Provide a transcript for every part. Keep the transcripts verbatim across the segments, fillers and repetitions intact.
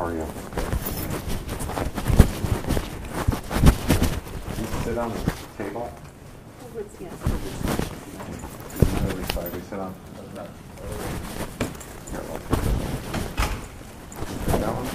are you? You sit on the table? Yes. Other side, we sit on. Here, I'll take this one. That one?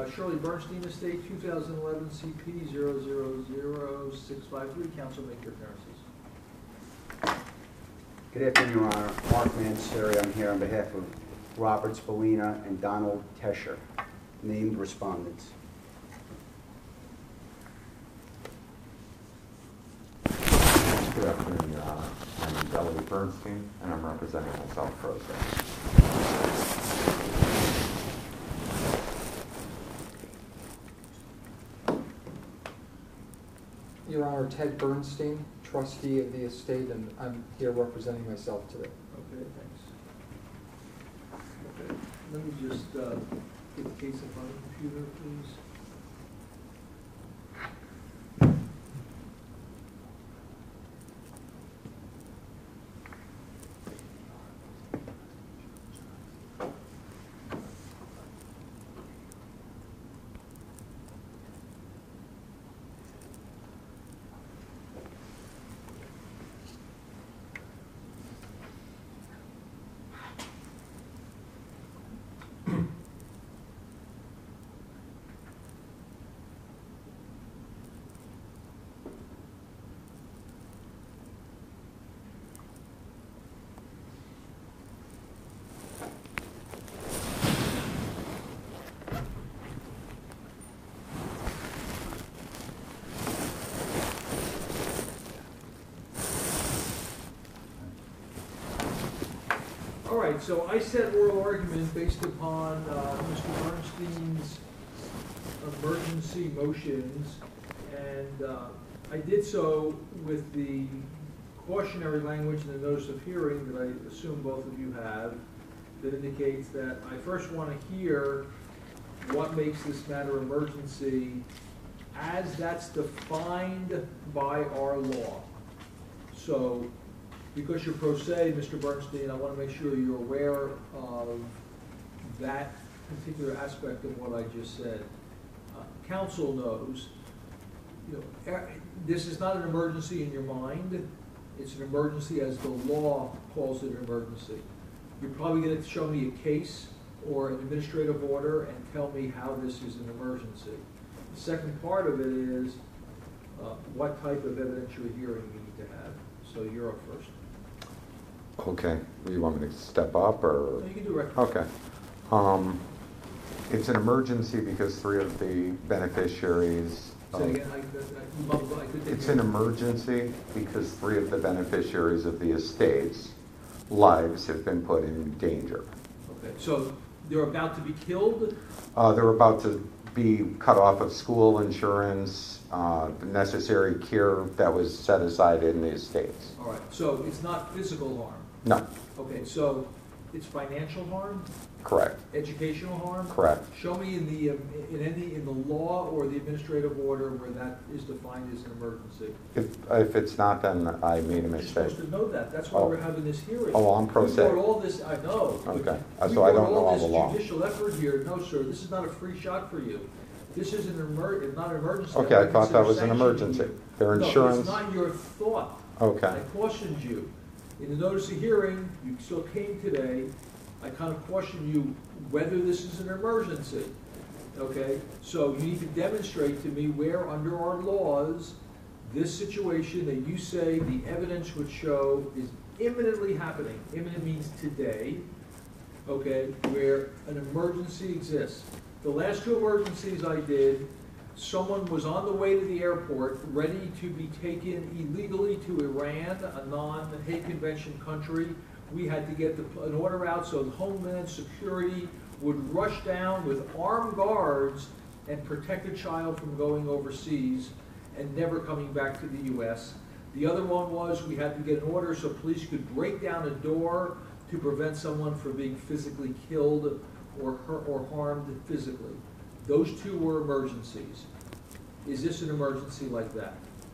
Shirley Bernstein Estate, two thousand eleven C P zero zero zero six five three. Council, make your appearances. Good afternoon, Your Honor. Mark Manseri. I'm here on behalf of Robert Spallina and Donald Tesher, named respondents. Good afternoon, Your Honor. My name is Ellie Bernstein, and I'm representing myself pro se. Your Honor, Ted Bernstein, trustee of the estate, and I'm here representing myself today. Okay, thanks. Okay, let me just uh, get the case up on the computer, please. All right, so I said oral argument based upon uh, Mister Bernstein's emergency motions, and uh, I did so with the cautionary language in the notice of hearing that I assume both of you have, that indicates that I first want to hear what makes this matter emergency as that's defined by our law. So, because you're pro se, Mister Bernstein, I want to make sure you're aware of that particular aspect of what I just said. Uh, counsel knows, you know, er, this is not an emergency in your mind. It's an emergency as the law calls it an emergency. You're probably going to show me a case or an administrative order and tell me how this is an emergency. The second part of it is uh, what type of evidentiary hearing you need to have. So you're up first. Okay. You want me to step up, or? No, you can do record. Okay. Um, it's an emergency because three of the beneficiaries. Say um, again, I, I, you mumbled, I couldn't It's hear an you. emergency because three of the beneficiaries of the estate's lives have been put in danger. Okay, so they're about to be killed? Uh, they're about to be cut off of school insurance, uh, the necessary care that was set aside in the estates. All right, so it's not physical harm? No, Okay, so it's financial harm, correct, educational harm? correct. Show me in the, um, in any, in the law or the administrative order where that is defined as an emergency. If, if it's not, then I made a You're mistake. supposed to know that, that's why Oh. we're having this hearing. Oh, I'm pro We se. brought all this, I know. but Okay. we So I don't brought know all the law. this judicial effort here, no, sir, this is not a free shot for you. This is an emer, it's not an emergency. Okay, I would thought that consider was an sanctioning emergency. you. Their No, insurance. it's not your thought. Okay, I cautioned you. In the notice of hearing, you still came today, I kind of cautioned you whether this is an emergency, okay? So you need to demonstrate to me where under our laws, this situation that you say the evidence would show is imminently happening. Imminent means today, okay, where an emergency exists. The last two emergencies I did, someone was on the way to the airport, ready to be taken illegally to Iran, a non-Hague Convention country. We had to get the, an order out so the Homeland Security would rush down with armed guards and protect a child from going overseas and never coming back to the U S. The other one was we had to get an order so police could break down a door to prevent someone from being physically killed or hurt or harmed physically. Those two were emergencies. Is this an emergency like that?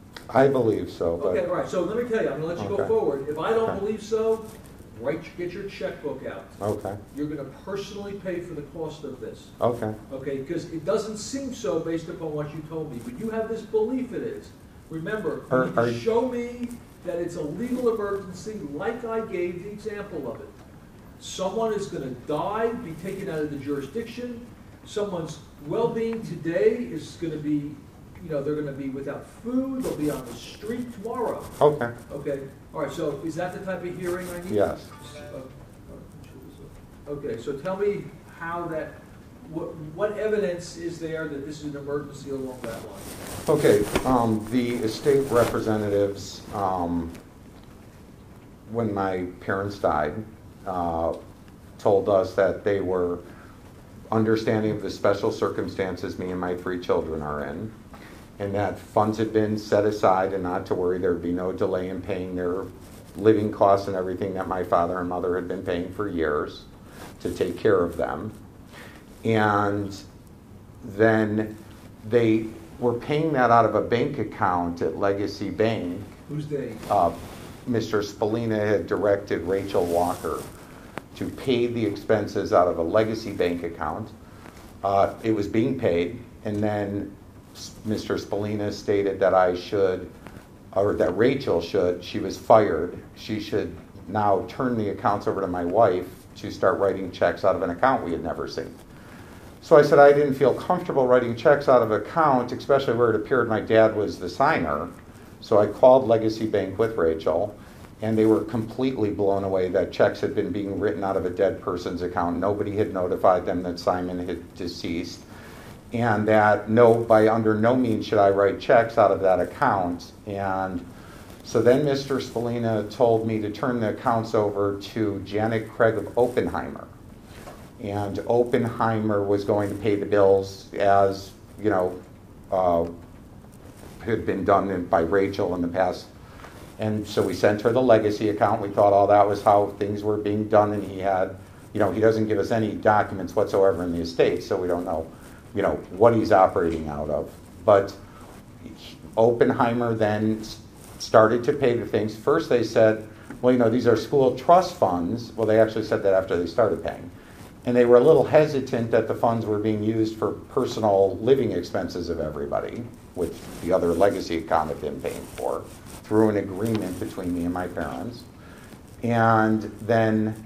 I believe so, but. Okay, all right, so let me tell you, I'm gonna let you go Okay. forward. If I don't Okay. believe so, write, get your checkbook out. Okay, You're gonna personally pay for the cost of this, okay, okay? Because it doesn't seem so based upon what you told me, but you have this belief it is. Remember, you Are- need are to you- show me that it's a legal emergency like I gave the example of it. Someone is gonna die, be taken out of the jurisdiction, someone's well-being today is gonna be, you know, they're gonna be without food, they'll be on the street tomorrow. Okay, Okay, all right, so is that the type of hearing I need? yes. Okay, so tell me how that, what, what evidence is there that this is an emergency along that line? Okay, um, the estate representatives, um, when my parents died, uh, told us that they were understanding of the special circumstances me and my three children are in, and that funds had been set aside and not to worry, there would be no delay in paying their living costs and everything that my father and mother had been paying for years to take care of them. And then they were paying that out of a bank account at Legacy Bank. Who's they? Uh, Mister Spallina had directed Rachel Walker to pay the expenses out of a Legacy Bank account. Uh, it was being paid, and then Mister Spallina stated that I should, or that Rachel should, she was fired, she should now turn the accounts over to my wife to start writing checks out of an account we had never seen. So I said I didn't feel comfortable writing checks out of an account, especially where it appeared my dad was the signer. So I called Legacy Bank with Rachel, and they were completely blown away that checks had been being written out of a dead person's account. Nobody had notified them that Simon had deceased, and that no, by under no means should I write checks out of that account. And so then Mister Spallina told me to turn the accounts over to Janet Craig of Oppenheimer. And Oppenheimer was going to pay the bills as, you know, uh, had been done by Rachel in the past. And so we sent her the Legacy account. We thought all that was how things were being done, and he had, you know, he doesn't give us any documents whatsoever in the estate, so we don't know, you know, what he's operating out of. But Oppenheimer then started to pay the things. First they said, well, you know, these are school trust funds. Well, they actually said that after they started paying. And they were a little hesitant that the funds were being used for personal living expenses of everybody, which the other Legacy account had been paying for, through an agreement between me and my parents. And then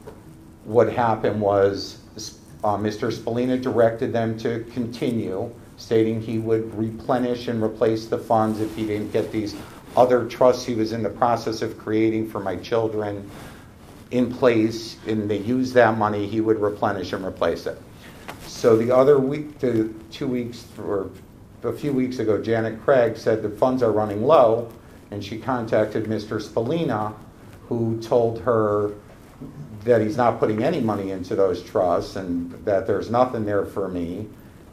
what happened was uh, Mister Spallina directed them to continue, stating he would replenish and replace the funds if he didn't get these other trusts he was in the process of creating for my children in place, and they used that money, he would replenish and replace it. So the other week, the two weeks or a few weeks ago, Janet Craig said the funds are running low, and she contacted Mister Spallina, who told her that he's not putting any money into those trusts and that there's nothing there for me,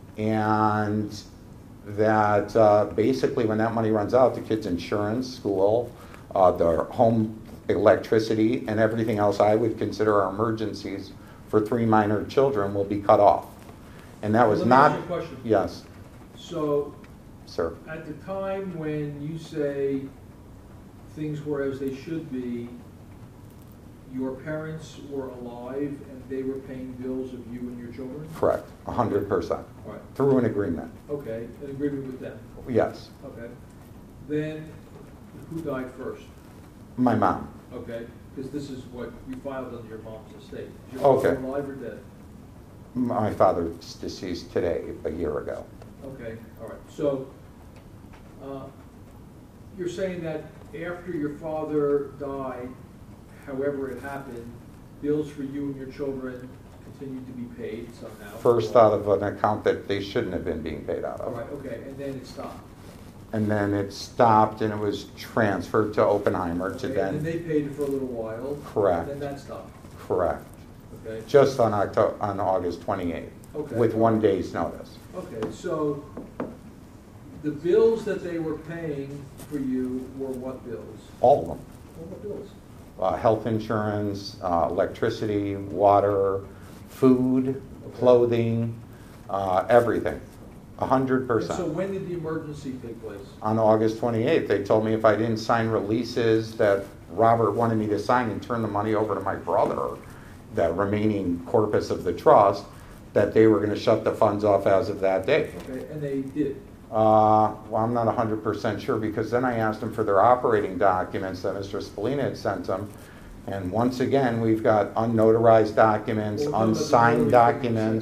and that uh, basically when that money runs out, the kids' insurance, school, uh, their home electricity, and everything else I would consider our emergencies for three minor children will be cut off. And that was Let me not... ask you a question. Yes, So, sir. at the time when you say things were as they should be, your parents were alive and they were paying bills of you and your children? Correct, one hundred percent. All right, Through an agreement. okay, an agreement with them, Yes, okay. Then, who died first? my mom. Okay, because this is what you filed on your mom's estate. Is your Okay. father alive or dead? My father's deceased today, a year ago. Okay, all right. So, uh, you're saying that after your father died, however it happened, bills for you and your children continued to be paid somehow? First out of an account that they shouldn't have been being paid out All of. right, okay, and then it stopped. And then it stopped and it was transferred to Oppenheimer to Okay, and then then, they paid it for a little while. Correct. And then that stopped, correct, okay? just on Octo, on August twenty-eighth, Okay. with one day's notice. Okay, so the bills that they were paying for you were what bills? All of them. Well, what bills? Uh, health insurance, uh, electricity, water, food, clothing, uh, everything, a hundred And so percent. when did the emergency take place? On August twenty-eighth, they told me if I didn't sign releases that Robert wanted me to sign and turn the money over to my brother, the remaining corpus of the trust, that they were going to shut the funds off as of that day. Okay, and they did. Uh, well, I'm not one hundred percent sure, because then I asked them for their operating documents that Mister Spallina had sent them. And once again, we've got unnotarized documents, Well, no, but the unsigned notary documents. thing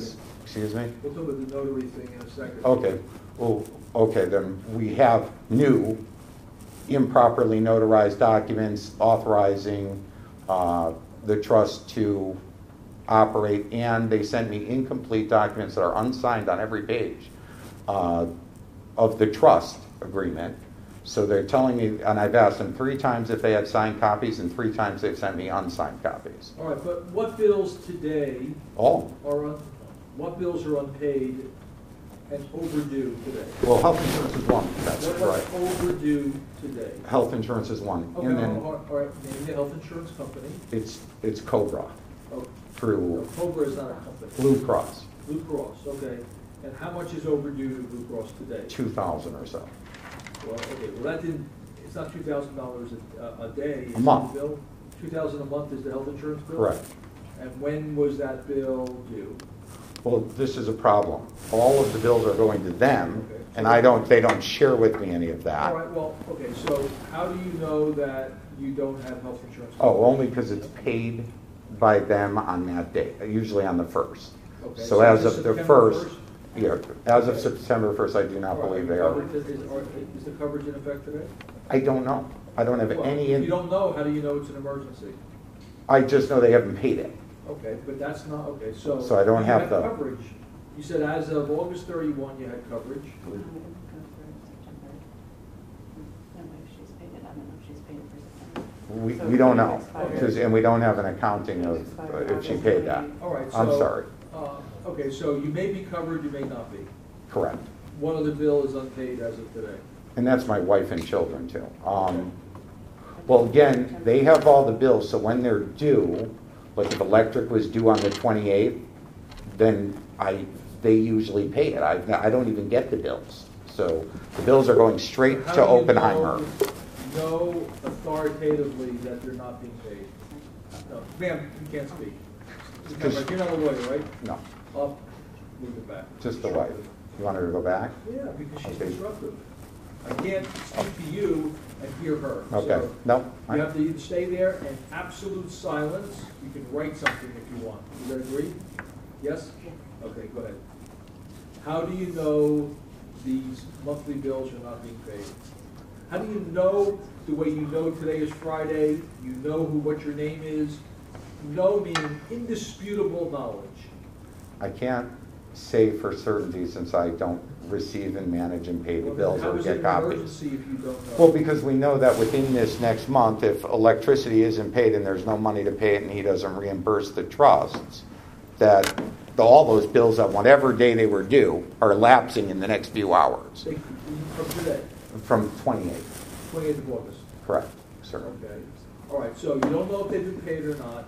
Excuse me? We'll talk about the notary thing in a second. Okay, well, okay, then we have new improperly notarized documents authorizing uh, the trust to operate, and they sent me incomplete documents that are unsigned on every page uh, of the trust agreement. So they're telling me, and I've asked them three times if they had signed copies, and three times they've sent me unsigned copies. All right, but what bills today All. are, un- what bills are unpaid and overdue today? Well, health insurance is one, that's What- right. What's overdue today? Health insurance is one. Okay, And all then all right, name the health insurance company. it's, it's Cobra Oh, no, through Cobra is not a company. Blue Cross, Blue Cross, okay. And how much is overdue to Blue Cross today? two thousand or so. Well, okay, well, that didn't, it's not two thousand dollars a, a day. is A month. the bill? Two thousand a month is the health insurance bill? Correct. And when was that bill due? Well, this is a problem. All of the bills are going to them, Okay. and I don't, they don't share with me any of All that. right, well, okay, so how do you know that you don't have health insurance? Oh, only because it's paid by them on that day, usually on the first. Okay, So as it's of the September first, yeah, as of September first, I do not All right, believe they are. coverage Is, is- are- is the coverage in effect today? I don't know. I don't have Well, any, If you in- don't know, how do you know it's an emergency? I just know they haven't paid it. Okay, but that's not, okay, so. So I don't you have had the- Coverage. You said as of August thirty-one, you had coverage. No, it didn't go for September. No way if she's paid it, I don't know if she's paid it for September. We, So we don't it know, expired. because, and we don't have an accounting of uh, if she paid that. All right, so. I'm sorry. uh, Okay, so you may be covered, you may not be. Correct. One other bill is unpaid as of today. And that's my wife and children too. Um, well, again, they have all the bills, so when they're due, like if electric was due on the twenty-eighth, then I, they usually pay it. I, I don't even get the bills. So the bills are going straight How to do you Oppenheimer. know- Know authoritatively that they're not being paid? No, ma'am, you can't speak. Because- You're not a lawyer, right? No, I'll move it back. just the wife. You want her to go back? Yeah, because she's Okay. disruptive. I can't speak to you and hear her. Okay, So no. you have to either stay there in absolute silence, you can write something if you want. Does that agree? Yes? Okay, go ahead. How do you know these monthly bills are not being paid? How do you know the way you know today is Friday, you know who, what your name is? Know meaning indisputable knowledge. I can't say for certainty since I don't receive and manage and pay the Well, bills How or is it get an copies. emergency if you don't know? Well, because we know that within this next month, if electricity isn't paid and there's no money to pay it and he doesn't reimburse the trusts, that the- all those bills on whatever day they were due are lapsing in the next few hours. They- From today, From twenty-eighth, twenty-eighth of August. correct, sir. Okay, all right, so you don't know if they've been paid or not.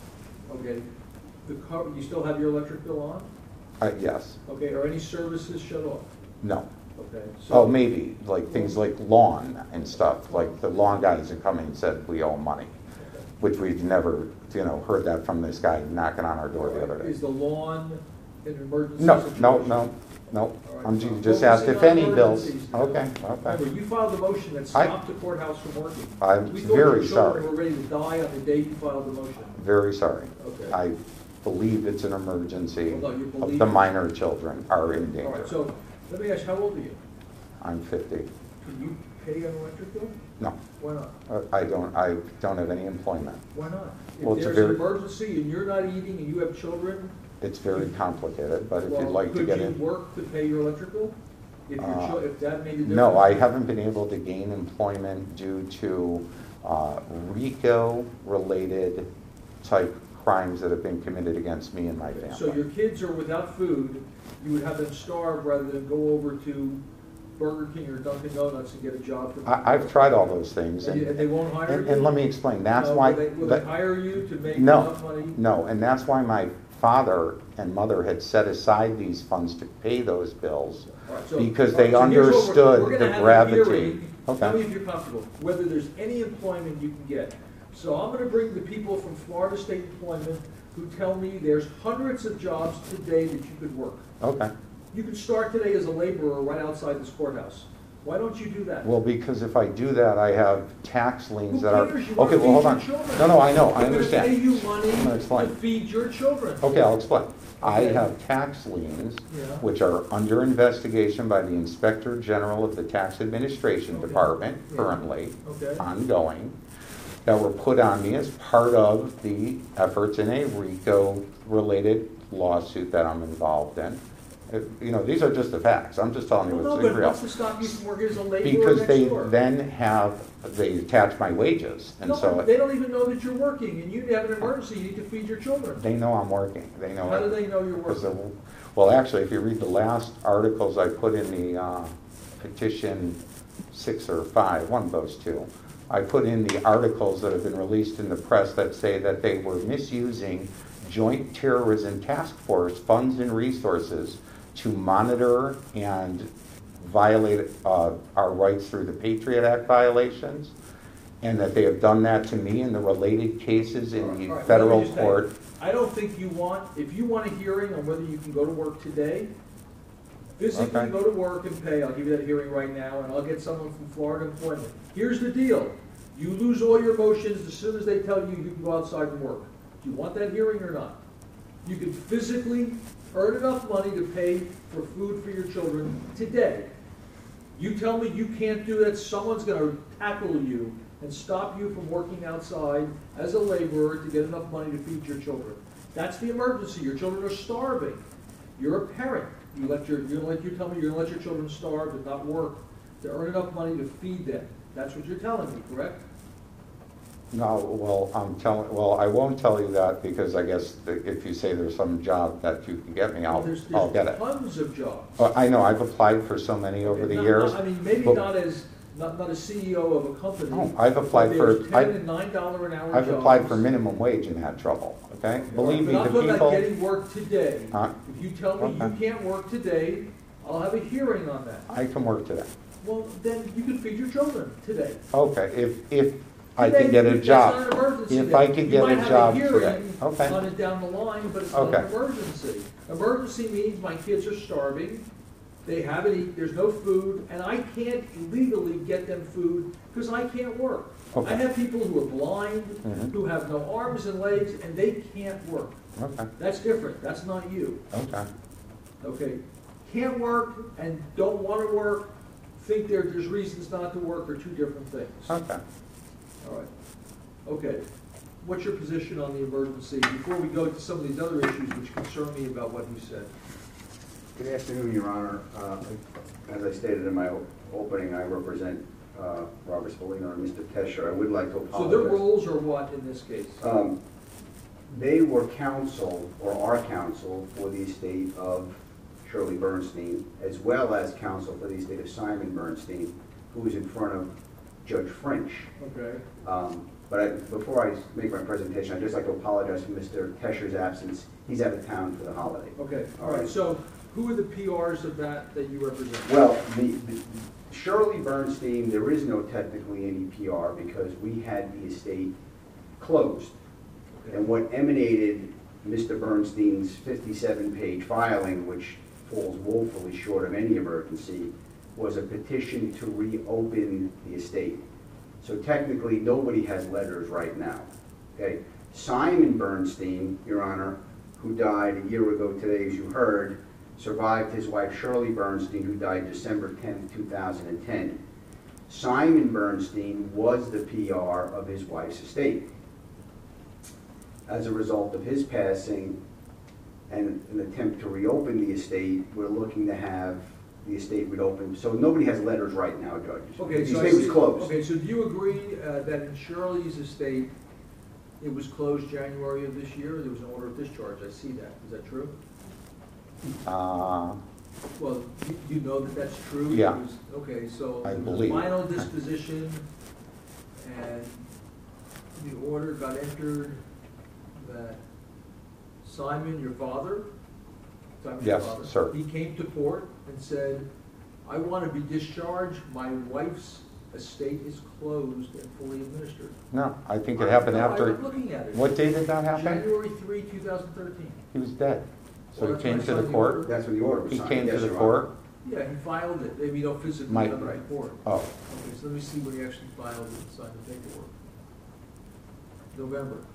Okay, the car, you still have your electric bill on? Uh, yes, Okay, are any services shut off? no. Okay, so. Oh, maybe, like things like lawn and stuff, like the lawn guys have come in and said we owe money, Okay. which we've never, you know, heard that from this guy knocking on our door the other day. Is the lawn an emergency No, situation? no, no, no. All right, I'm so ju- just focusing asked if on any bills. emergencies now. Okay, Remember, okay. you filed a motion that I- stopped the courthouse from working. I'm We thought very your sorry. children were ready to die on the day you filed the motion. Very sorry. Okay. I believe it's an emergency. Well, no, you of believe The it. minor children are in All right, danger. so let me ask you, how old are you? I'm fifty. Can you pay an electric bill? No, Why not? uh, I don't, I don't have any employment. Why not? Well, If it's a there's an very- emergency and you're not eating and you have children, It's very complicated, but if you'd well, like to get could in. you work to pay your electric bill? If your Uh, chil, if that made a difference? No, I haven't been able to gain employment due to uh, RICO-related type crimes that have been committed against me and my Okay, So your family. kids are without food, you would have them starve rather than go over to Burger King or Dunkin' Donuts and get a job. from- I, I've tried all those things, And you- and and, they won't hire you? and, and let me explain, that's No, why. Will they, will that- they hire you to make No, enough money? no, and that's why my father and mother had set aside these funds to pay those bills, All right, so- because all right, they so here's what we're- understood we're gonna the have a gravity. hearing. Tell me Okay, if you're comfortable, whether there's any employment you can get. So I'm gonna bring the people from Florida State Employment who tell me there's hundreds of jobs today that you could work. okay, You could start today as a laborer right outside this courthouse. Why don't you do that? Well, because if I do that, I have tax liens Who that are. cares? You wanna Okay, well, hold feed on. your children. No, no, I know, I They're gonna understand. pay you I'm gonna money explain. to feed your children. Okay, I'll explain. I Okay. have tax liens, Yeah. which are under investigation by the Inspector General of the Tax Administration Okay. Department Yeah. currently, Okay. ongoing, that were put on me as part of the efforts in a RICO-related lawsuit that I'm involved in. Uh, You know, these are just the facts. I'm just telling you Well, no, what's but real. what's to stop you from working as a laborer Because next they door? then have, they attach my wages, and No, so they don't even know that you're working, and you have an emergency, you need to feed your children. they know I'm working. They know. How it. do they know you're Because working? of- Well, actually, if you read the last articles I put in the uh, petition six or five, one of those two, I put in the articles that have been released in the press that say that they were misusing Joint Terrorism Task Force funds and resources to monitor and violate uh, our rights through the Patriot Act violations, and that they have done that to me in the related cases in All the right, let me federal just say, court. I don't think you want, if you want a hearing on whether you can go to work today, physically Okay. go to work and pay, I'll give you that hearing right now, and I'll get someone from Florida Employment. Here's the deal, you lose all your motions as soon as they tell you you can go outside and work. Do you want that hearing or not? You can physically earn enough money to pay for food for your children today. You tell me you can't do that, someone's gonna tackle you and stop you from working outside as a laborer to get enough money to feed your children. That's the emergency. Your children are starving. You're a parent. You let your, you let you tell me you're gonna let your children starve and not work to earn enough money to feed them. That's what you're telling me, correct? No, well, I'm telling, well, I won't tell you that because I guess that if you say there's some job that you can get me, I'll, There's, I'll get there's it. tons of jobs. Well, I know, I've applied for so many over the Not- years. not- I mean, maybe but- not as, not, not a C E O of a company. No, I've applied but for- there's ten I've- and nine dollar an hour I've jobs. applied for minimum wage and had trouble, okay? Believe me, But the I'm talking about people, getting work today. Huh? If you tell me you Okay. can't work today, I'll have a hearing on that. I can work today. Well, then you can feed your children today. Okay, if, if I Today, can get a that's job. not an emergency If then. I can get a job You might today. have a hearing Okay. on it down the line, but it's not an Okay. emergency. Emergency means my kids are starving, they haven't eaten, there's no food, and I can't legally get them food because I can't work. Okay. I have people who are blind, Mhm. who have no arms and legs, and they can't work. Okay, That's different, that's not you. okay. Okay, can't work and don't want to work, think there, there's reasons not to work are two different things. Okay. All right, okay. What's your position on the emergency before we go to some of these other issues which concern me about what you said? Good afternoon, Your Honor. Uh, As I stated in my o- opening, I represent uh, Robert Spallina and Mister Tesher. I would like to So their apologize. roles are what in this case? Um, They were counsel, or are counsel, for the estate of Shirley Bernstein, as well as counsel for the estate of Simon Bernstein, who is in front of Judge French. Okay, Um, But I, before I make my presentation, I'd just like to apologize for Mister Tesher's absence. He's out of town for the holiday. okay, all right. So who are the P Rs of that that you represent? Well, the, the- Shirley Bernstein, there is no technically any P R because we had the estate closed. And what emanated Mister Bernstein's fifty-seven page filing, which falls woefully short of any emergency, was a petition to reopen the estate. So technically, nobody has letters right now, okay? Simon Bernstein, Your Honor, who died a year ago today, as you heard, survived his wife Shirley Bernstein, who died December tenth, two thousand ten. Simon Bernstein was the P R of his wife's estate. As a result of his passing and an attempt to reopen the estate, we're looking to have the estate reopened. So nobody has letters right now, Judge. Okay, The so I estate was see- closed. Okay, so do you agree uh, that in Shirley's estate, it was closed January of this year? There was an order of discharge. I see that. Is that true? Uh, Well, you, you know that that's true? Yeah. It was- Okay, so I there was a believe. final disposition, and the order got entered that Simon, your father, Simon, your Yes, father, sir. he came to court and said, I want to be discharged, my wife's estate is closed and fully administered. No, I think it happened No, after. I'm looking at it. What date did that happen? January third, two thousand thirteen. He was dead. So Well, he that's came when I to the signed the court. order. That's when the order was He signed. came to Yes, the Your court. Honor. Yeah, he filed it, maybe you don't physically Might- have the report. Oh, Okay, so let me see when he actually filed it and signed the paperwork. November.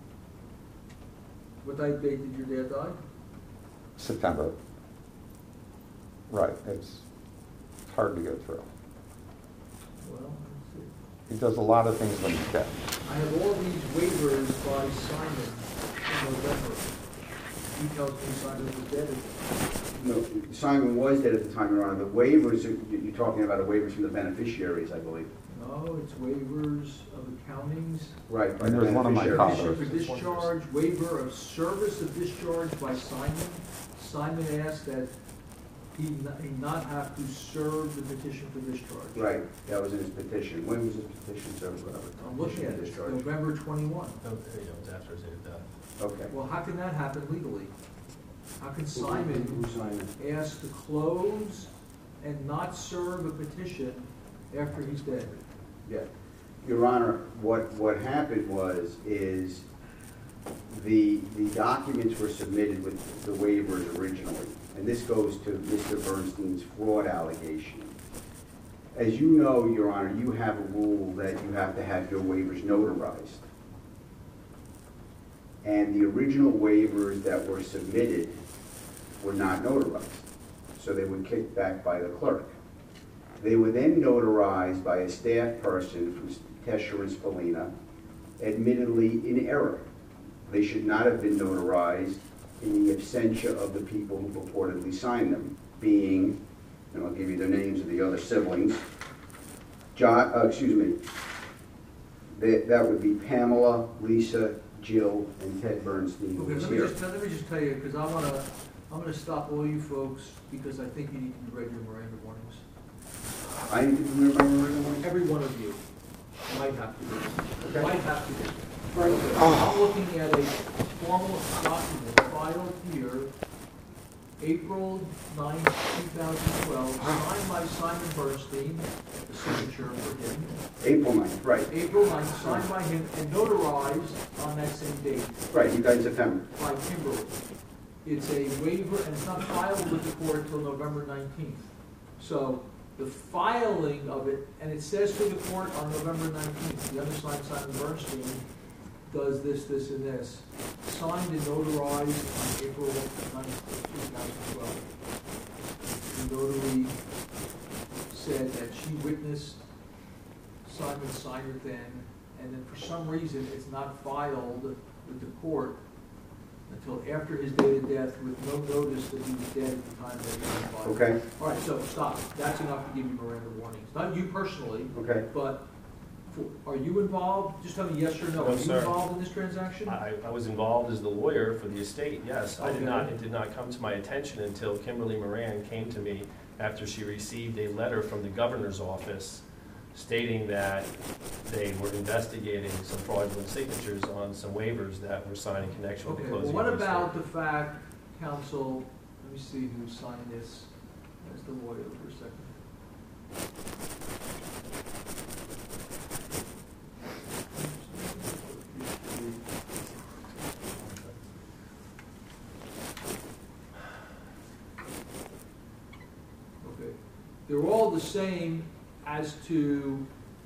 What date did your dad die? September. Right, it's hard to get through. Well, let's see. He does a lot of things when he's dead. I have all these waivers by Simon in November. He tells me Simon was dead. No, Simon was dead at the time, Your Honor. The waivers, you- you're talking about the waivers from the beneficiaries, I believe. No, it's waivers of accountings, Right. by And the there's one of my beneficiaries. fathers. petition for discharge, waiver of service of discharge by Simon. Simon asked that he not, he not have to serve the petition for discharge. Right, that was in his petition. When was his petition served, whatever? I'm looking at it, Discharge. November twenty-one. Oh, there you go, it's after his date of death. Okay. Well, how can that happen legally? How can Who- Simon Who signed it? ask to close and not serve a petition after he's dead? Yeah. Your Honor, what, what happened was, is the, the documents were submitted with the waivers originally, and this goes to Mister Bernstein's fraud allegation. As you know, Your Honor, you have a rule that you have to have your waivers notarized. And the original waivers that were submitted were not notarized, so they were kicked back by the clerk. They were then notarized by a staff person from Tesher and Spallina, admittedly in error. They should not have been notarized in the absentia of the people who purportedly signed them, being, and I'll give you the names of the other siblings, John, uh, excuse me, that, that would be Pamela, Lisa, Jill, and Ted Bernstein, who Okay, was let me here. just, let me just tell you, because I wanna, I'm gonna stop all you folks, because I think you need to read your Miranda warnings. I need to remember my original Every one of you might have to do, Okay. might have to do. one? I'm looking at a formal document filed here, April ninth, two thousand twelve, signed by Simon Bernstein, the signature for him. April ninth, right, April ninth, signed by him and notarized on that same date right, you died in September. by Kimberly. It's a waiver, and it's not filed with the court until November nineteenth. So the filing of it, and it says to the court on November nineteenth, the undersigned Simon Bernstein does this, this, and this, signed and notarized on April ninth, two thousand twelve. The notary said that she witnessed Simon sign it then, and then for some reason, it's not filed with the court until after his date of death with no notice that he was dead at the time that he was filed. Okay, All right, so stop. That's enough to give you Miranda warnings. Not you personally, okay. but for, are you involved? Just tell me yes or no. No, Are you sir. involved in this transaction? I, I was involved as the lawyer for the estate, yes. I did Okay. not, it did not come to my attention until Kimberly Moran came to me after she received a letter from the governor's office stating that they were investigating some fraudulent signatures on some waivers that were signed in connection with Okay, the well, closing what of the estate. about the fact, counsel, let me see who signed this as the lawyer for a second. Okay, they're all the same as to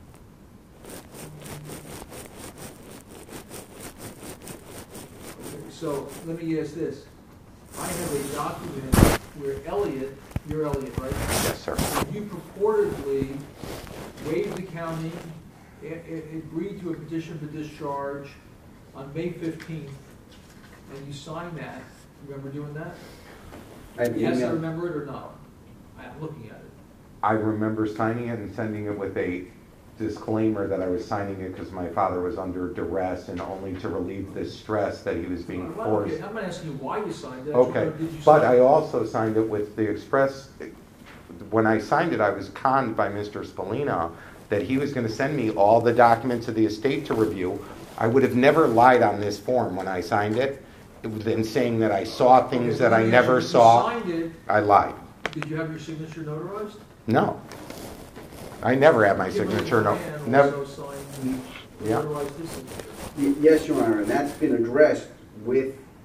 Okay, so let me ask this. I have a document where Elliot, you're Elliot, right? Yes, sir. You purportedly waived the county, a- a- agreed to a petition for discharge on May fifteenth, and you signed that. Remember doing that? I have Yes, I email. remember it or not? I'm looking at it. I remember signing it and sending it with a disclaimer that I was signing it because my father was under duress and only to relieve the stress that he was being Well, forced. okay, I'm not asking you why you signed it. Okay, Did you but sign I it? also signed it with the express, when I signed it, I was conned by Mister Spallina that he was gonna send me all the documents of the estate to review. I would have never lied on this form when I signed it, in saying that I saw things Okay, that let I me never ask you, saw. You signed it, I lied. did you have your signature notarized? No. I never had my Kimberly signature, no, Moran never, also signed, Yeah. notarized his signature. Y- Yes, Your Honor, and that's been addressed with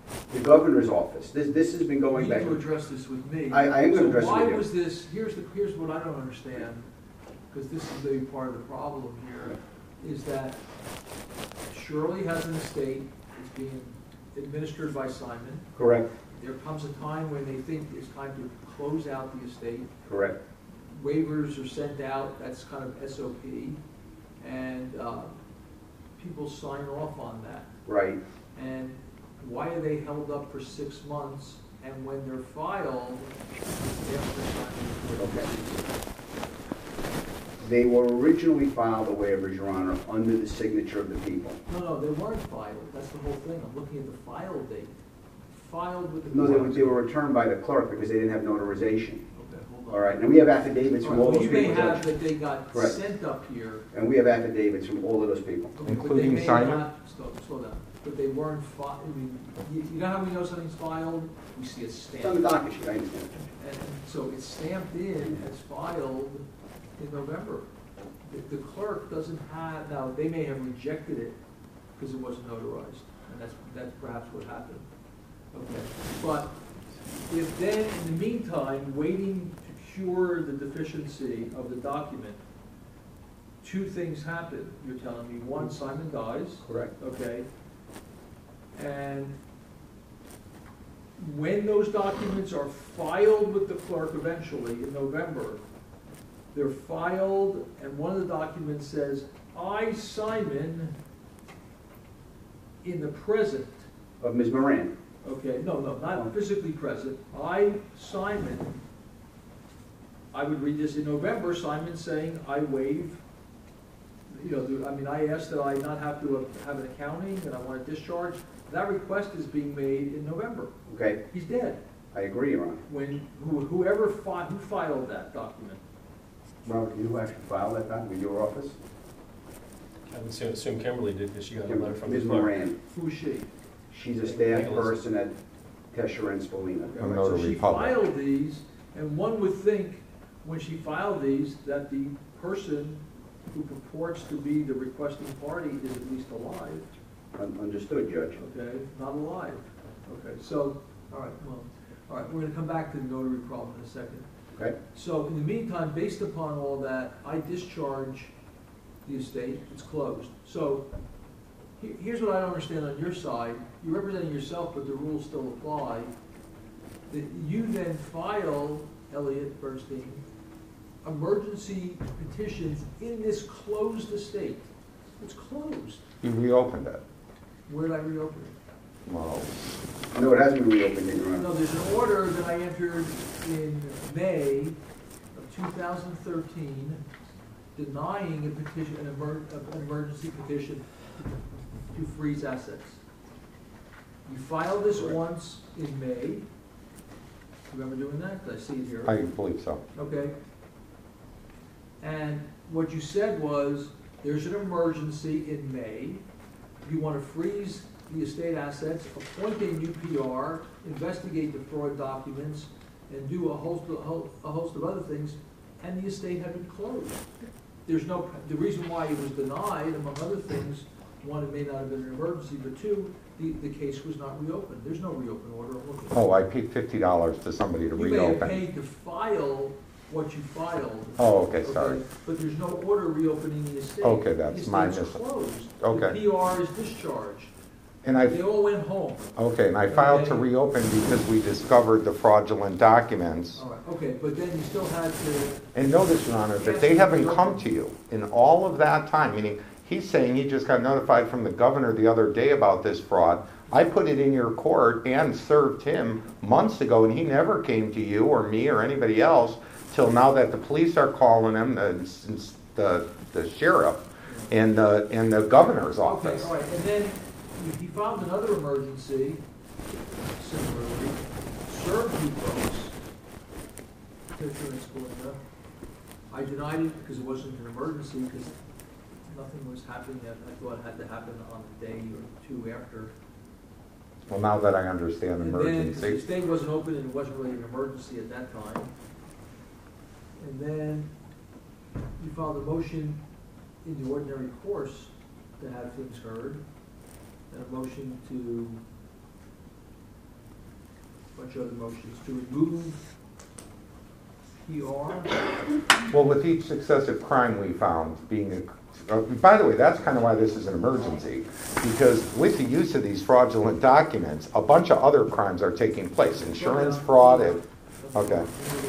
The governor's office, this, this has been You going need back. to address this with me. I- I am gonna address it with So you. why was this, here's the, here's what I don't understand, because this is maybe part of the problem here, is that Shirley has an estate, it's being administered by Simon. Correct, There comes a time when they think it's time to close out the estate. correct. Waivers are sent out, that's kind of S O P, and uh, people sign off on that. Right. And why are they held up for six months, and when they're filed, they have to sign the Okay. report? They were originally filed, the waivers, Your Honor, under the signature of the people. No, no, they weren't filed, that's the whole thing, I'm looking at the file date. Filed with the. No, they were, they were returned by the clerk because they didn't have notarization. Okay, hold on. All right, and we have affidavits All from right, all well, those you may people, have Judge. that they got Correct. sent up here. And we have affidavits from all of those people. Okay, but Including they may Simon? not- Slow, slow down, but they weren't fi, I mean, you, you know how we know something's filed? We see it It's on the stamped. docket sheet, I understand. And so it's stamped in as filed in November. The, the clerk doesn't have, now, they may have rejected it because it wasn't notarized, and that's, that's perhaps what happened. Okay, but if then, in the meantime, waiting to cure the deficiency of the document, two things happen, you're telling me. One, Simon dies. Correct. Okay. And when those documents are filed with the clerk eventually in November, they're filed, and one of the documents says, I, Simon, in the present, Of Miz Moran. okay, no, no, not physically present, I, Simon, I would read this in November, Simon saying, I waive, you know, the- I mean, I asked that I not have to have an accounting, and I want a discharge. That request is being made in November. Okay, He's dead. I agree, Your Honor. When, who- whoever fi, who filed that document? Robert, you actually filed that document with your office? I would assume- assume Kimberly did, because she got a letter from the Miz clerk. Moran. Who's she? She's a staff Nicholas. person at Tesher and Spalina. A All right, notary So she public. filed these, and one would think, when she filed these, that the person who purports to be the requesting party is at least alive. Un- Understood, Judge. Okay, not alive. Okay, so, all right, well, all right, we're gonna come back to the notary problem in a second. Okay? So in the meantime, based upon all that, I discharge the estate, it's closed. So he- here's what I don't understand on your side. You're representing yourself, but the rules still apply. That you then file, Elliot Bernstein, emergency petitions in this closed estate. It's closed. You reopened it. Where did I reopen it? Well, No, it hasn't been reopened, Your Honor. No, there's an order that I entered in May of two thousand thirteen denying a petition, an emer, an emergency petition to freeze assets. You filed this Correct. once in May. Remember doing that? I see it here. I believe so. Okay. And what you said was, there's an emergency in May. You want to freeze the estate assets, appoint a new P R, investigate the fraud documents, and do a host, of- a host of other things, and the estate had been closed. There's no, the reason why it was denied, among other things, one, it may not have been an emergency, but two, the, the case was not reopened. There's no reopen order. I'm looking. Oh, I paid fifty dollars to somebody to You may have reopen. paid to file what you filed. Oh, okay, sorry. But there's no order reopening the estate. Okay, that's The my estate's mis- closed. Okay. The P R is discharged. And I, They all went home. okay, and I filed to Okay. reopen because we discovered the fraudulent documents. All right, okay, but then you still had to, And notice, Your Honor, that they haven't come to you in all of that time, meaning he's saying he just got notified from the governor the other day about this fraud. I put it in your court and served him months ago, and he never came to you or me or anybody else till now that the police are calling him, the, the, the sheriff and the, and the governor's okay, office. all right, and then he- he filed another emergency, similarly, served you folks, Pittsburgh and Scalinda. I denied it because it wasn't an emergency, because nothing was happening that I thought had to happen on the day or two after. Well, now that I understand And then, 'cause the emergency, estate wasn't open and it wasn't really an emergency at that time. And then you filed a motion in the ordinary course to have things heard, and a motion to bunch of other motions, to remove P R. Well, with each successive crime we found being, a, uh, by the way, that's kind of why this is an emergency, because with the use of these fraudulent documents, a bunch of other crimes are taking place, insurance fraud, and, okay.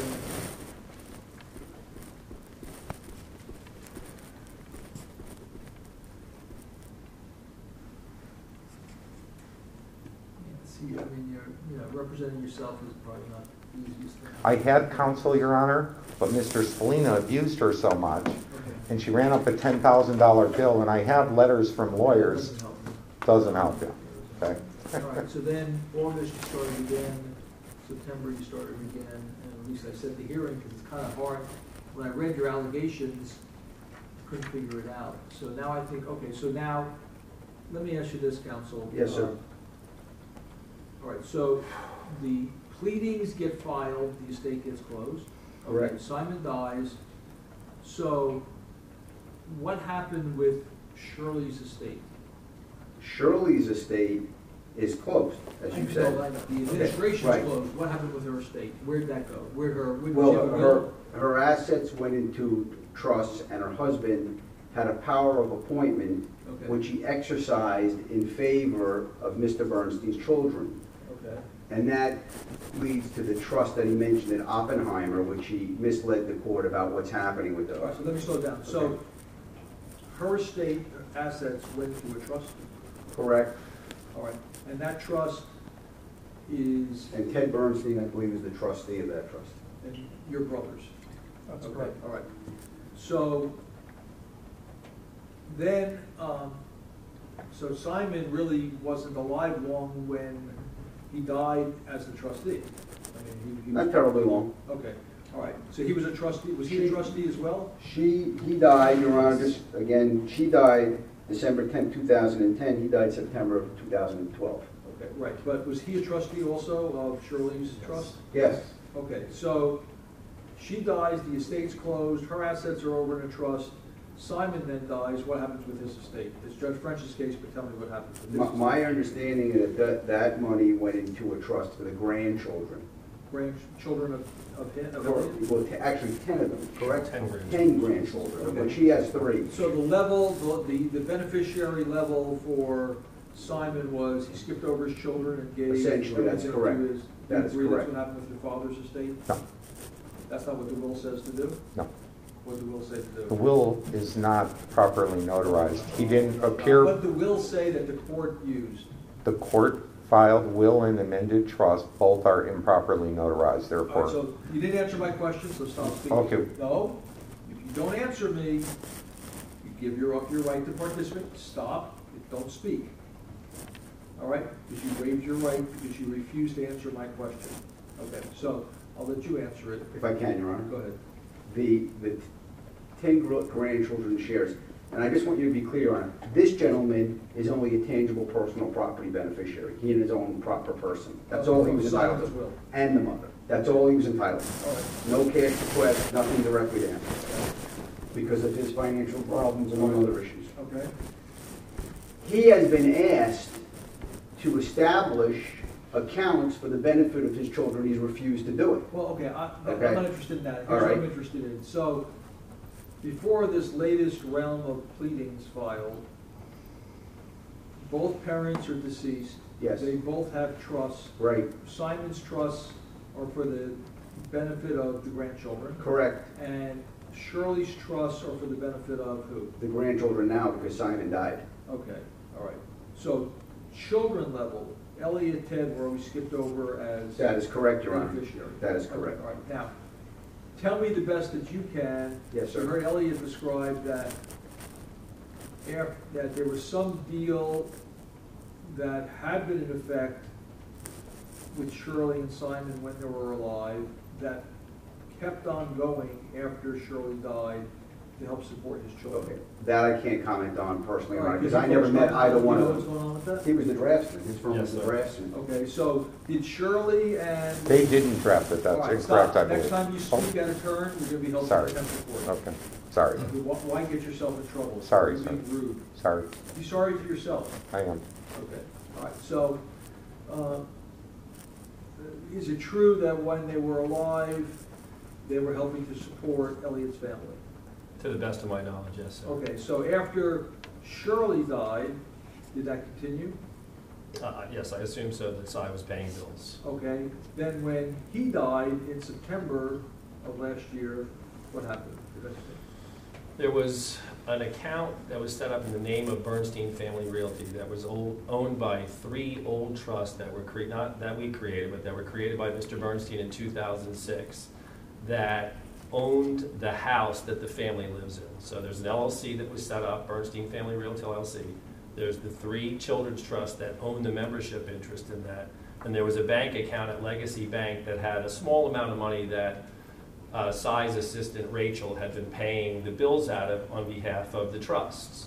See, I mean, you're, you know, representing yourself is probably not the easiest thing. I had counsel, Your Honor, but Mister Spalina abused her so much, Okay. and she ran up a ten thousand dollar bill, and I have letters from lawyers. Doesn't help you. Doesn't help you, okay? All right, so then August you started again, September you started again, and at least I set the hearing, because it's kind of hard. When I read your allegations, couldn't figure it out. So now I think, okay, so now, let me ask you this, counsel. Yes, sir. Uh, All right, so the pleadings get filed, the estate gets closed. Okay, Correct. Simon dies. So what happened with Shirley's estate? Shirley's estate is closed, as I you know, said. I know. The administration's right. closed. What happened with her estate? Where'd that go? Where'd her, where'd she Well, have a her, will? her assets went into trusts, and her husband had a power of appointment, Okay. which he exercised in favor of Mister Bernstein's children. Okay. And that leads to the trust that he mentioned in Oppenheimer, which he misled the court about what's happening with All right, those. so let me slow down. So Okay. her estate assets went to a trust? Correct. All right. And that trust is, And Ted Bernstein, I believe, is the trustee of that trust. and your brother's? That's Okay, correct. all right. So then, um, so Simon really wasn't alive long when he died as the trustee? I mean, he, he was. Not terribly long. Okay, all right. So he was a trustee, was he a She- trustee as well? She, he died, Your Honor, just, again, she died December tenth, two thousand ten, he died September of two thousand twelve. Okay, right. But was he a trustee also of Shirley's trust? Yes, Okay, so she dies, the estate's closed, her assets are over in a trust. Simon then dies, what happens with his estate? It's Judge French's case, but tell me what happens with my, his my understanding is that that money went into a trust for the grandchildren. grandchildren of, of him, of Or, him? well, te- actually, ten of them, correct? Ten grandchildren. Ten grandchildren, but she has three. So the level, the, the beneficiary level for Simon was, he skipped over his children and gave Essentially, that's everything to correct. his. That you is agree correct. That's what happened with your father's estate? No. That's not what the will says to do? No. What did the will say to do? The will is not properly notarized. He didn't appear, What did the will say that the court used? the court filed will and amended trust, both are improperly notarized, All right, therefore. so you didn't answer my question, so stop speaking. Okay. No, if you don't answer me, you give your, up your right to participate, stop, don't speak. All right, because you waived your right, because you refused to answer my question. Okay, so I'll let you answer it. If I can, Your Honor. Go ahead. The, the ten gr- grandchildren shares, and I just want you to be clear on it, this gentleman is only a tangible personal property beneficiary, he and his own proper person. That's all he was entitled Simon's to. will. And the mother, that's all he was entitled to. All right. No cash bequest, nothing directly to him, because of his financial problems among other issues. Okay, He has been asked to establish accounts for the benefit of his children, he's refused to do it. well, okay, I, Okay. I'm not interested in that. All Here's what I'm right. interested in. So, before this latest realm of pleadings filed, both parents are deceased. Yes. They both have trusts. Right, Simon's trusts are for the benefit of the grandchildren, correct. and Shirley's trusts are for the benefit of who? The grandchildren now, because Simon died. Okay, all right. So, children level, Ellie and Ted were always skipped over as That is correct, Your Honor. beneficiary. That is Okay, correct. all right, now, tell me the best that you can. Yes, sir. You heard Elliot describe that, af- that there was some deal that had been in effect with Shirley and Simon when they were alive, that kept on going after Shirley died to help support his children. Okay, that I can't comment on personally, Your All Honor, right, because I you never folks met know- either one You know of what's them. going on with that? He was the draftsman, his firm Yes, was the sir. draftsman. Okay, so did Shirley and... They didn't draft it, All that's right, incorrect, stop. I believe. Next time you speak out of turn, you're gonna be held to Sorry. contempt of court. Okay, sorry, Why why get yourself in trouble? Sorry, You're sir. being rude. sorry, Be sorry for yourself. I am. Okay, all right, so, uh, is it true that when they were alive, they were helping to support Elliot's family? To the best of my knowledge, yes, sir. Okay, so after Shirley died, did that continue? Uh, yes, I assume so, that Cy was paying bills. Okay, then when he died in September of last year, what happened? There was an account that was set up in the name of Bernstein Family Realty that was old, owned by three old trusts that were cre not that we created, but that were created by Mister Bernstein in two thousand six, that owned the house that the family lives in. So there's an L L C that was set up, Bernstein Family Realty L L C. There's the three children's trusts that own the membership interest in that. And there was a bank account at Legacy Bank that had a small amount of money that uh, Cy's assistant Rachel had been paying the bills out of on behalf of the trusts.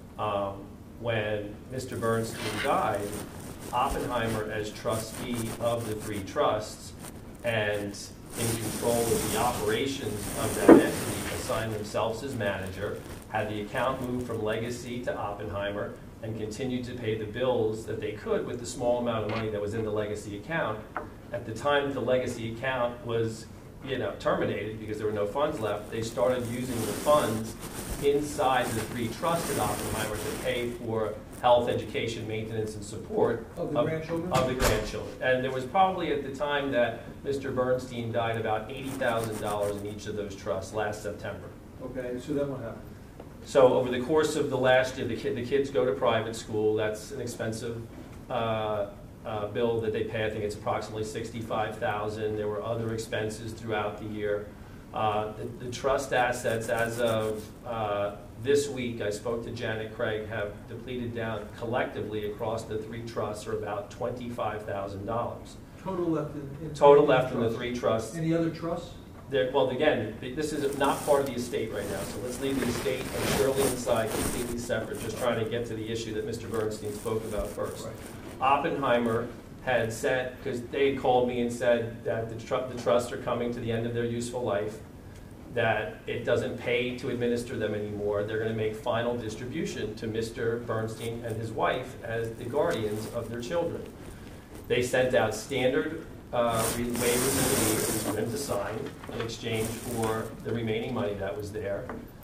Um, when Mister Bernstein died, Oppenheimer, as trustee of the three trusts and in control of the operations of that entity, assigned themselves as manager, had the account moved from Legacy to Oppenheimer, and continued to pay the bills that they could with the small amount of money that was in the Legacy account. At the time that the Legacy account was you know, terminated because there were no funds left, they started using the funds inside the three trusts at Oppenheimer to pay for health, education, maintenance, and support Of the grandchildren? Of the grandchildren. And there was probably at the time that Mister Bernstein died about eighty thousand dollars in each of those trusts last September. Okay, so then what happened? So over the course of the last year, the, kid, the kids go to private school. That's an expensive uh, uh, bill that they pay. I think it's approximately sixty-five thousand dollars. There were other expenses throughout the year. Uh, the, the trust assets as of uh, this week, I spoke to Janet Craig, have depleted down collectively across the three trusts are about twenty-five thousand dollars. Total left in? in Total left in the three trusts. Any other trusts? There, well, again, this is not part of the estate right now, so let's leave the estate and Shirley and Cy completely separate, just trying to get to the issue that Mister Bernstein spoke about first. Right. Oppenheimer had said, because they had called me and said that the, tr the trusts are coming to the end of their useful life, that it doesn't pay to administer them anymore. They're going to make final distribution to Mister Bernstein and his wife as the guardians of their children. They sent out standard uh, waivers and releases for him to sign in exchange for the remaining money that was there.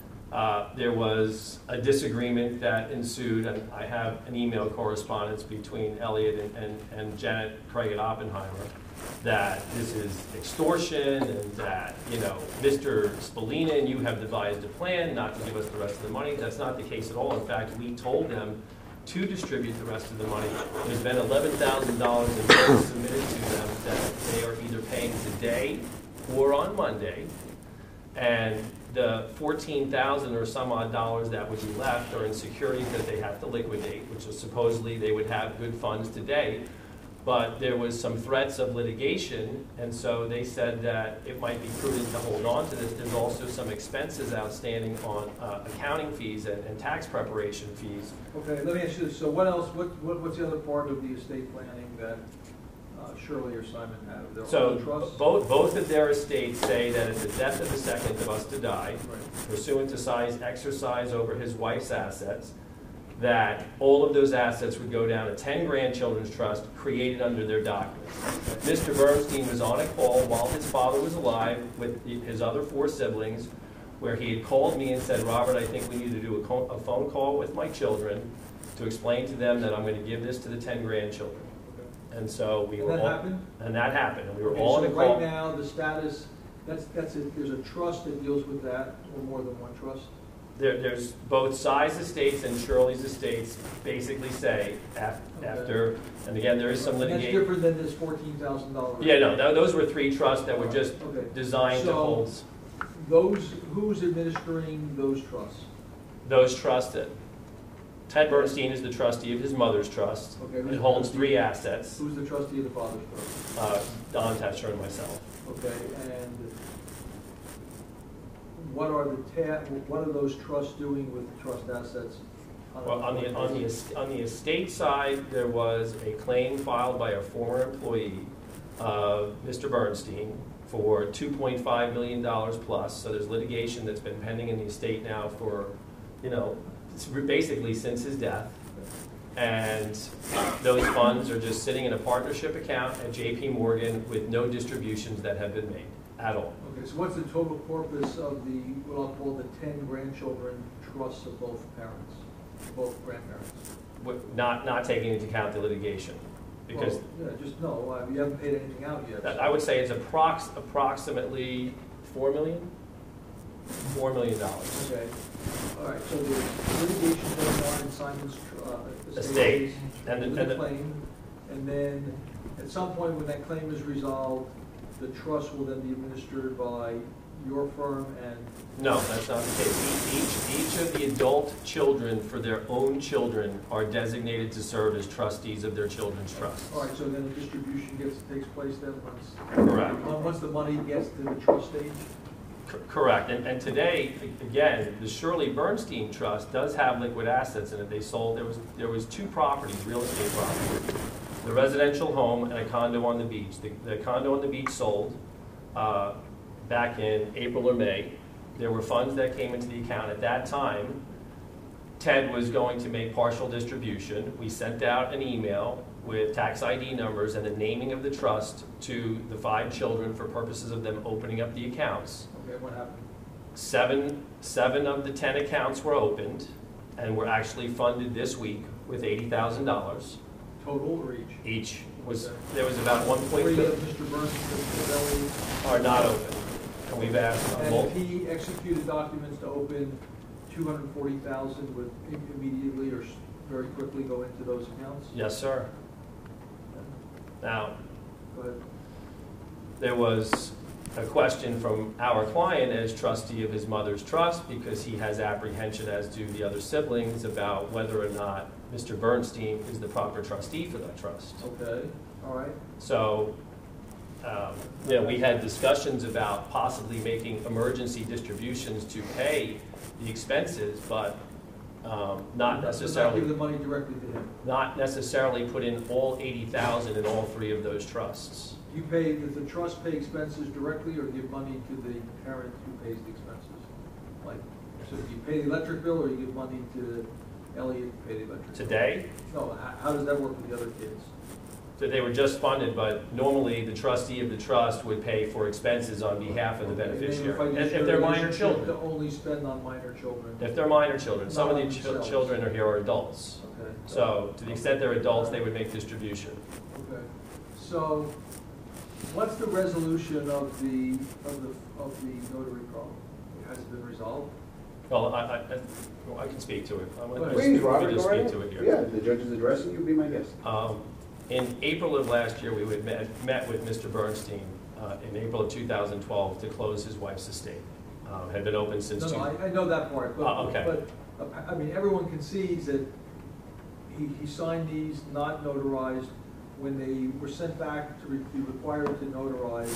Uh, there was a disagreement that ensued, and I have an email correspondence between Elliot and, and, and Janet Craig at Oppenheimer, that this is extortion and that, you know, Mister Spallina and you have devised a plan not to give us the rest of the money. That's not the case at all. In fact, we told them to distribute the rest of the money. There's been eleven thousand dollars in bills submitted to them that they are either paying today or on Monday. And the fourteen thousand or some odd dollars that would be left are in securities that they have to liquidate, which is supposedly they would have good funds today. But there was some threats of litigation, and so they said that it might be prudent to hold on to this. There's also some expenses outstanding on uh, accounting fees and, and tax preparation fees. Okay, let me ask you this. So what else, what, what what's the other part of the estate planning that uh, Shirley or Simon have? Their So own trusts? both, both of their estates say that at the death of the second of us to die, Right. pursuant to Cy's exercise over his wife's assets, that all of those assets would go down a ten grandchildren's trust created under their documents. Mister Bernstein was on a call while his father was alive with his other four siblings, where he had called me and said, Robert, I think we need to do a, call, a phone call with my children to explain to them that I'm going to give this to the ten grandchildren. Okay. And so we And were that all, happened? and that happened, and we were Okay, all so in a call. right now, the status, that's, that's it, there's a trust that deals with that, or more than one trust? There, there's both Cy's estates and Shirley's estates basically say af Okay. after, and again, there is some And that's litigation. different than this fourteen thousand dollars? Yeah, no, th those were three trusts that were just Okay. designed to So- hold Those, who's administering those trusts? those trusts. That Ted Bernstein is the trustee of his mother's trust. Okay, who's It the holds trustee? three assets, Who's the trustee of the father's trust? uh, Don Tetcher and myself. Okay, and what are the ta, what are those trusts doing with the trust assets? a Well, on the, on the, es- on the estate side, there was a claim filed by a former employee of Mister Bernstein for two point five million dollars plus. So there's litigation that's been pending in the estate now for, you know, it's basically since his death. And those funds are just sitting in a partnership account at J P Morgan with no distributions that have been made at all. Okay, so what's the total corpus of the, what I'll call the ten grandchildren trusts of both parents, both grandparents? Wi- Not, not taking into account the litigation. Because Well, yeah, just no, uh, you haven't paid anything out yet. that- so- I would say it's approx, approximately four million? Four million dollars. Okay, all right, so there's litigation going on in Simon's, tr- uh, Estate. estate case And the- with and a the- claim, and then at some point when that claim is resolved, the trust will then be administered by your firm and, No, that's not the case. E- Each, each of the adult children for their own children are designated to serve as trustees of their children's trusts. all right, so then the distribution gets, takes place then once, Correct. once the money gets to the trust stage? C- Correct, and, and today, a- again, the Shirley Bernstein Trust does have liquid assets in it. They sold, there was, there was two properties, real estate properties. The residential home and a condo on the beach. The, the condo on the beach sold, uh, back in April or May. There were funds that came into the account. At that time, Ted was going to make partial distribution. We sent out an email with tax I D numbers and the naming of the trust to the five children for purposes of them opening up the accounts. Okay, what happened? Seven, seven of the ten accounts were opened and were actually funded this week with eighty thousand dollars. Total or each? Each was, there was about one point Three of two Mister Burns and Mister are not open. And we've asked, uh, Belli, mul- and if he executed documents to open two hundred forty thousand, would im- immediately or s- very quickly go into those accounts? yes, sir. Now, Go ahead. there was a question from our client as trustee of his mother's trust because he has apprehension, as do the other siblings, about whether or not Mister Bernstein is the proper trustee for that trust. Okay, all right. So, um, you know, we had discussions about possibly making emergency distributions to pay the expenses, but um, not Does not necessarily, give the money directly to him. not necessarily put in all eighty thousand in all three of those trusts. Do you pay, does the trust pay expenses directly or give money to the parent who pays the expenses? Like, so do you pay the electric bill or you give money to Elliot to pay the electric bill? Today, No, how, how does that work with the other kids? so they were just funded, but normally the trustee of the trust would pay for expenses on behalf of the Okay, and then beneficiary. if I If just if they're show minor you children. To only spend on minor children. If they're minor children, some of the Not chil- themselves. children are here are adults. Okay. So to the extent they're adults, they would make distribution. Okay, so what's the resolution of the, of the, of the notary problem? Has it been resolved? Well, I, I, I- well, I can speak to it. I'm gonna just- Please, let me Robert, just go right speak to ahead. it here. Yeah, the judge is addressing you, be my guest. Um, In April of last year, we would met, met with Mister Bernstein uh, in April of two thousand twelve to close his wife's estate. Um, Had been open since No, two. no, I, I know that part, but, Oh, okay. but, uh, I mean, everyone concedes that he, he signed these not notarized. When they were sent back to re- be required to notarize,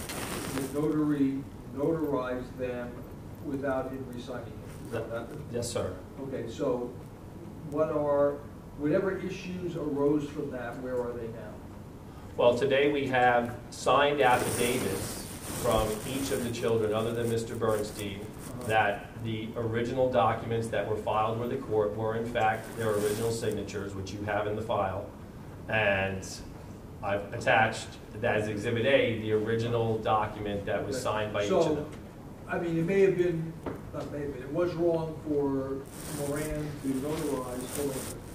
the notary notarized them without him re-signing it. Is that what happened? Yes, sir. Okay, so what are, whatever issues arose from that, where are they now? Well, today we have signed affidavits from each of the children, other than Mister Bernstein, Uh-huh. that the original documents that were filed with the court were in fact their original signatures, which you have in the file. And I've attached, as Exhibit A, the original document that was Okay. signed by each So, of them. I mean, it may have been, not may have been, it was wrong for Moran to notarize, hold on a second.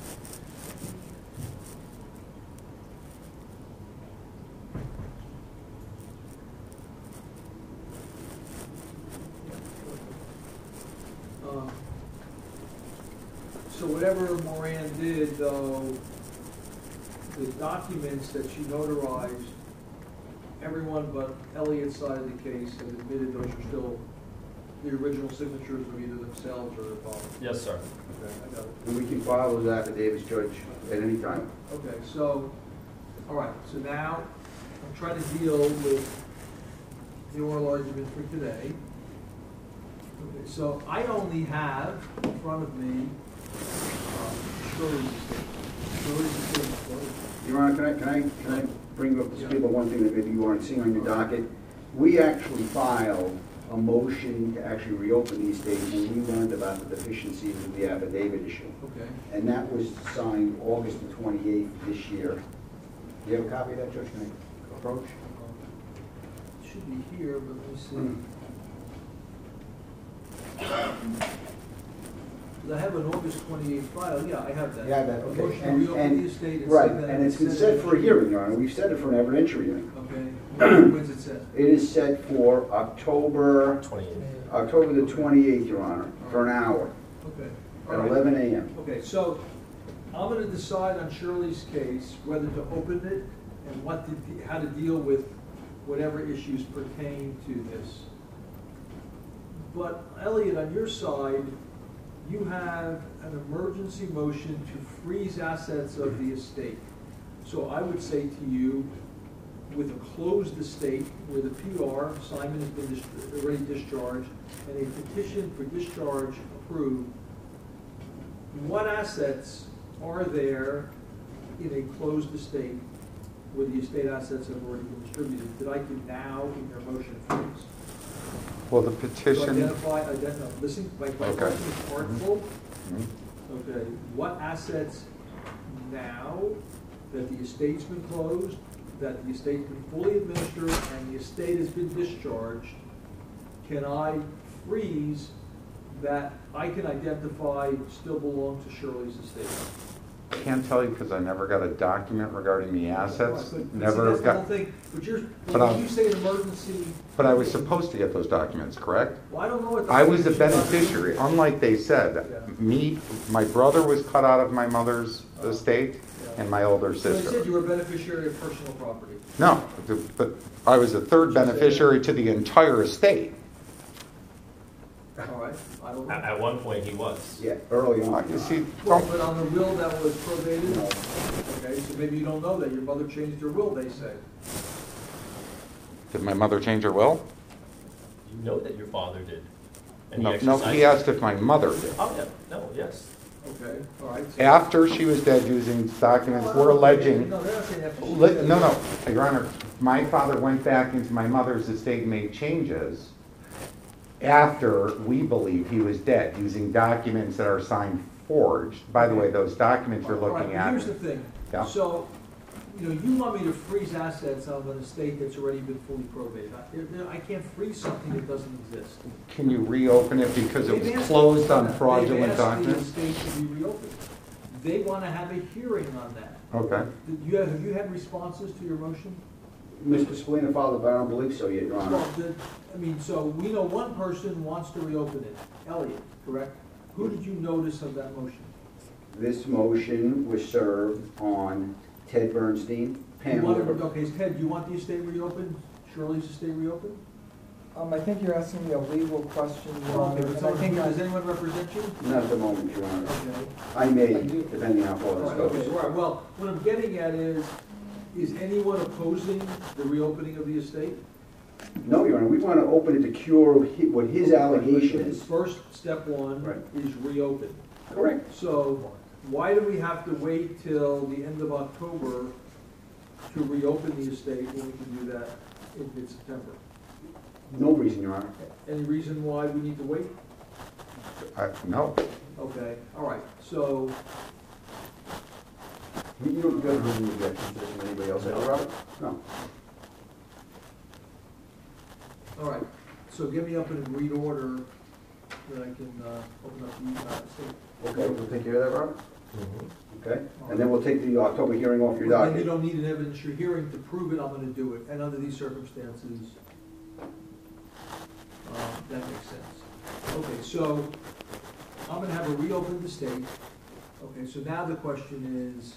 Um, So whatever Moran did, though, the documents that she notarized, everyone but Elliot's side of the case has admitted those are still the original signatures of either themselves or their father. Yes, sir. Okay, I got it. And we can file those affidavits, Judge, at any time. Okay, so, all right, so now I'm trying to deal with the oral argument for today. Okay, so I only have in front of me, um, Shirley's estate. Shirley's estate is closed. Your Honor, can I, can I, can I bring up to speed about one thing that maybe you aren't seeing on your docket? We actually filed a motion to actually reopen the estate when we learned about the deficiencies of the affidavit issue. Okay. And that was signed August the twenty-eighth this year. Do you have a copy of that, Judge? Can I approach? It should be here, but let me see. Hmm. 'Cause I have an August twenty-eighth file, yeah, I have that. Yeah, that, A okay. motion to And- reopen and- the estate. Right, set that- and it's been set set it- for a hearing, Your Honor. We've set it for an evidentiary hearing. Okay, when's it set? It is set for October, twenty-eighth. October the twenty-eighth, Your Honor, for an hour, Okay. All at right. eleven A M. Okay, so I'm gonna decide on Shirley's case whether to open it and what to, de- how to deal with whatever issues pertain to this. But Elliot, on your side, you have an emergency motion to freeze assets of the estate. So I would say to you, with a closed estate where the P R, Simon has been dis- already discharged, and a petition for discharge approved, what assets are there in a closed estate where the estate assets have already been distributed that I can now, in your motion, freeze? Well, the To petition, identify, identify, listen, my, my Okay. question is artful. Mhm. Okay, what assets now that the estate's been closed, that the estate's been fully administered, and the estate has been discharged, can I freeze that I can identify still belong to Shirley's estate? can't tell you because I never got a document regarding the assets, But- but see, never that's the whole got, thing, but you're, But when I'm- you say an emergency, but I was supposed to get those documents, correct? well, I don't know what. the- I was the beneficiary, unlike they said. Yeah. Me, my brother was cut out of my mother's estate and my older So they said sister. you were a beneficiary of personal property. No, the- but I was the third beneficiary to the entire estate. All right, I don't know. At, at one point, he was. Yeah, early Uh, on. You see, Well, don't- but on the will that was probated? No. Okay, so maybe you don't know that, your mother changed her will, they say. did my mother change her will? You know that your father did. And No, no, exercised- he asked if my mother did. Oh, yeah, no, yes. Okay, all right. so- After she was dead, using documents No, we're I don't think- alleging. No, they're not saying after she Li- said- No, no, Your Honor, my father went back into my mother's estate and made changes after we believe he was dead, using documents that are signed forged. By the way, those documents you're All right, looking but at. here's the thing. Yeah. So, you know, you want me to freeze assets on an estate that's already been fully probated. I- there- there- I can't freeze something that doesn't exist. Can you reopen it because it They've was asked- closed on they've fraudulent asked the documents? estate to be reopened. They want to have a hearing on that. Okay. Did you have, have you had responses to your motion? Mister Spalina filed it, but I don't believe so yet, Your Honor. Well, the, I mean, so we know one person wants to reopen it, Elliot, correct? Who did you notice of that motion? This motion was served on Ted Bernstein, You Pam wanted- Weaver. Okay, Ted, do you want the estate reopened? Shirley's estate reopened? Um, I think you're asking me a legal question, Your Well, Honor, if and I someone- think Does I, anyone represent you? Not at the moment, Your Honor. Okay. I may, I do. depending on how far All this right, okay, goes. all right, well, what I'm getting at is, is anyone opposing the reopening of the estate? No, Your Honor, we want to open it to cure hi- what his allegation is. First, step one Right. is reopen. Correct. So why do we have to wait till the end of October to reopen the estate when we can do that in mid-September? No reason, Your Honor. Any reason why we need to wait? I- No. Okay, all right, so, You you don't, you haven't heard any objections from anybody else, have you, Robert? No. all right, so get me up in agreed order that I can uh, open up the uh, estate. Okay, we'll take care of that, Robert? Mhm. Okay? And then we'll take the October hearing off your Then you docket. don't need an evidentiary hearing to prove it, I'm gonna do it, and under these circumstances, uh, that makes sense. Okay, so, I'm gonna have a reopened estate. Okay, so now the question is,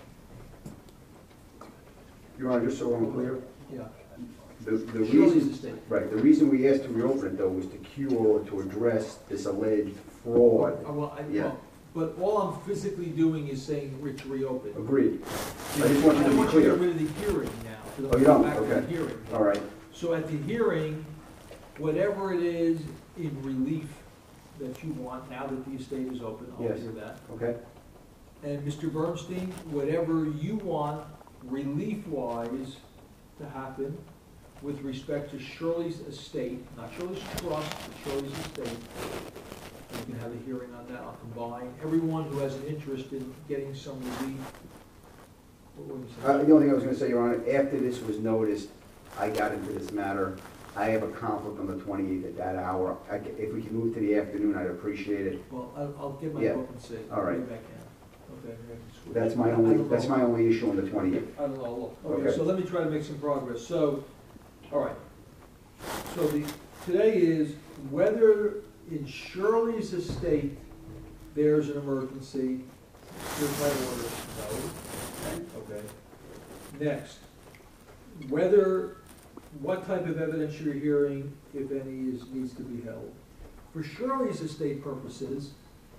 Your Honor, just so I'm clear, yeah, the, the Shirley's reason, estate. right, the reason we asked to reopen it though was to cure, to address this alleged fraud. Uh, Well, I, Yeah. well, but all I'm physically doing is saying, Rich, reopen. Agreed. I just want you to be I want you to clear. get rid of the hearing now. 'cause I'm Oh, you going don't? back to the Okay. hearing. All right. So at the hearing, whatever it is in relief that you want, now that the estate is open, I'll Yes. hear that. Okay? And Mister Bernstein, whatever you want relief-wise to happen, with respect to Shirley's estate, not Shirley's trust, but Shirley's estate. We can have a hearing on that. I'll combine everyone who has an interest in getting some relief. What were you Uh, saying? the only thing I was gonna say, Your Honor, after this was noticed, I got into this matter. I have a conflict on the twenty-eighth at that hour. I ca- If we can move to the afternoon, I'd appreciate it. Well, I'll, I'll get my Yeah. book and see. All right. Maybe I can. Okay, maybe I can switch. That's my I only, don't that's know. my only issue on the twentieth. I don't know, okay, Okay. so let me try to make some progress, so, all right. So the, today is whether in Shirley's estate, there's an emergency, here's my order, no, okay. Next, whether, what type of evidence you're hearing, if any, is, needs to be held. For Shirley's estate purposes,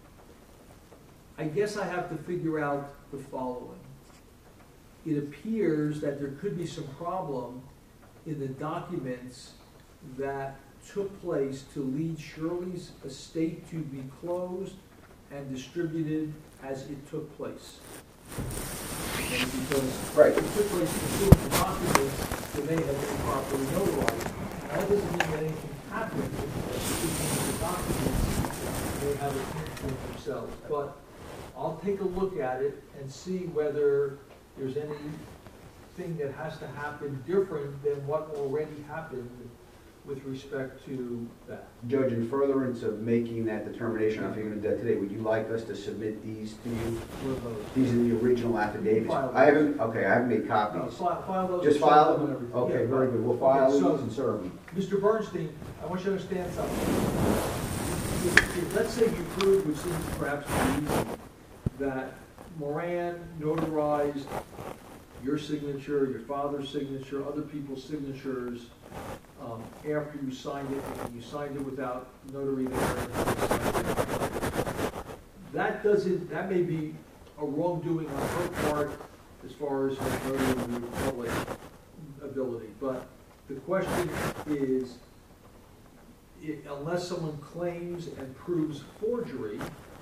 I guess I have to figure out the following. It appears that there could be some problem in the documents that took place to lead Shirley's estate to be closed and distributed as it took place. Okay, because Right. it took place in the documents that may have been properly notarized. That doesn't mean that anything happened, because the documents may have a pinpoint themselves. But I'll take a look at it and see whether there's anything that has to happen different than what already happened with respect to that. Judge, in furtherance of making that determination, if you're gonna do that today, would you like us to submit these to you? What are those? These are the original affidavits. File I haven't, okay, I haven't made No, copies. file, file those. Just and send file and them? everything. Okay, Yeah, very right. good. We'll file Okay, these so, and serve them. Mister Bernstein, I want you to understand something. If, if, let's say you prove, which seems perhaps easy, that Moran notarized your signature, your father's signature, other people's signatures, um, after you signed it, and you signed it without notary there. and you signed it. That doesn't, that may be a wrongdoing on her part as far as her notary public ability, but the question is, i- unless someone claims and proves forgery,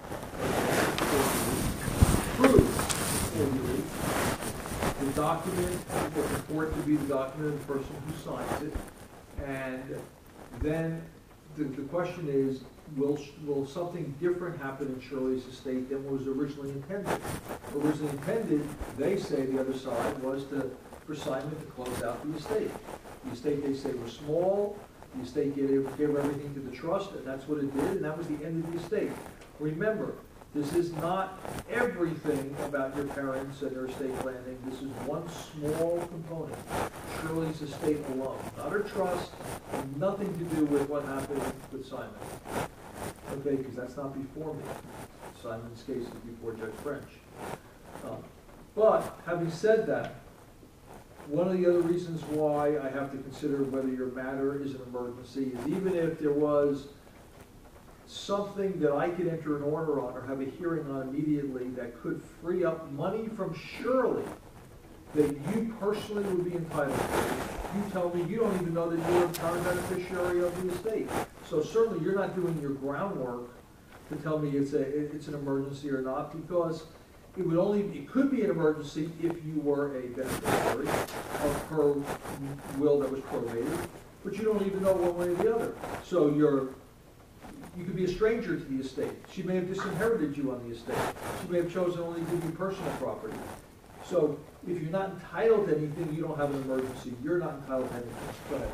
proves forgery, the document will purport to be the document of the person who signs it, and then the, the question is, will, will something different happen in Shirley's estate than was originally intended? Originally intended, they say, the other side, was to, for Simon to close out the estate. The estate, they say, was small, the estate gave, gave everything to the trust, and that's what it did, and that was the end of the estate. Remember, this is not everything about your parents and their estate planning. This is one small component, Shirley's estate alone, not her trust, nothing to do with what happened with Simon. Okay, because that's not before me. Simon's case is before Judge French. Um, But, having said that, one of the other reasons why I have to consider whether your matter is an emergency is even if there was something that I could enter an order on or have a hearing on immediately that could free up money from Shirley that you personally would be entitled to. You tell me you don't even know that you're a current beneficiary of the estate. So certainly you're not doing your groundwork to tell me it's a, it's an emergency or not, because it would only, it could be an emergency if you were a beneficiary of her will that was probated, but you don't even know one way or the other. So you're, you could be a stranger to the estate. She may have disinherited you on the estate. She may have chosen only to give you personal property. So if you're not entitled to anything, you don't have an emergency. You're not entitled to anything. Go ahead.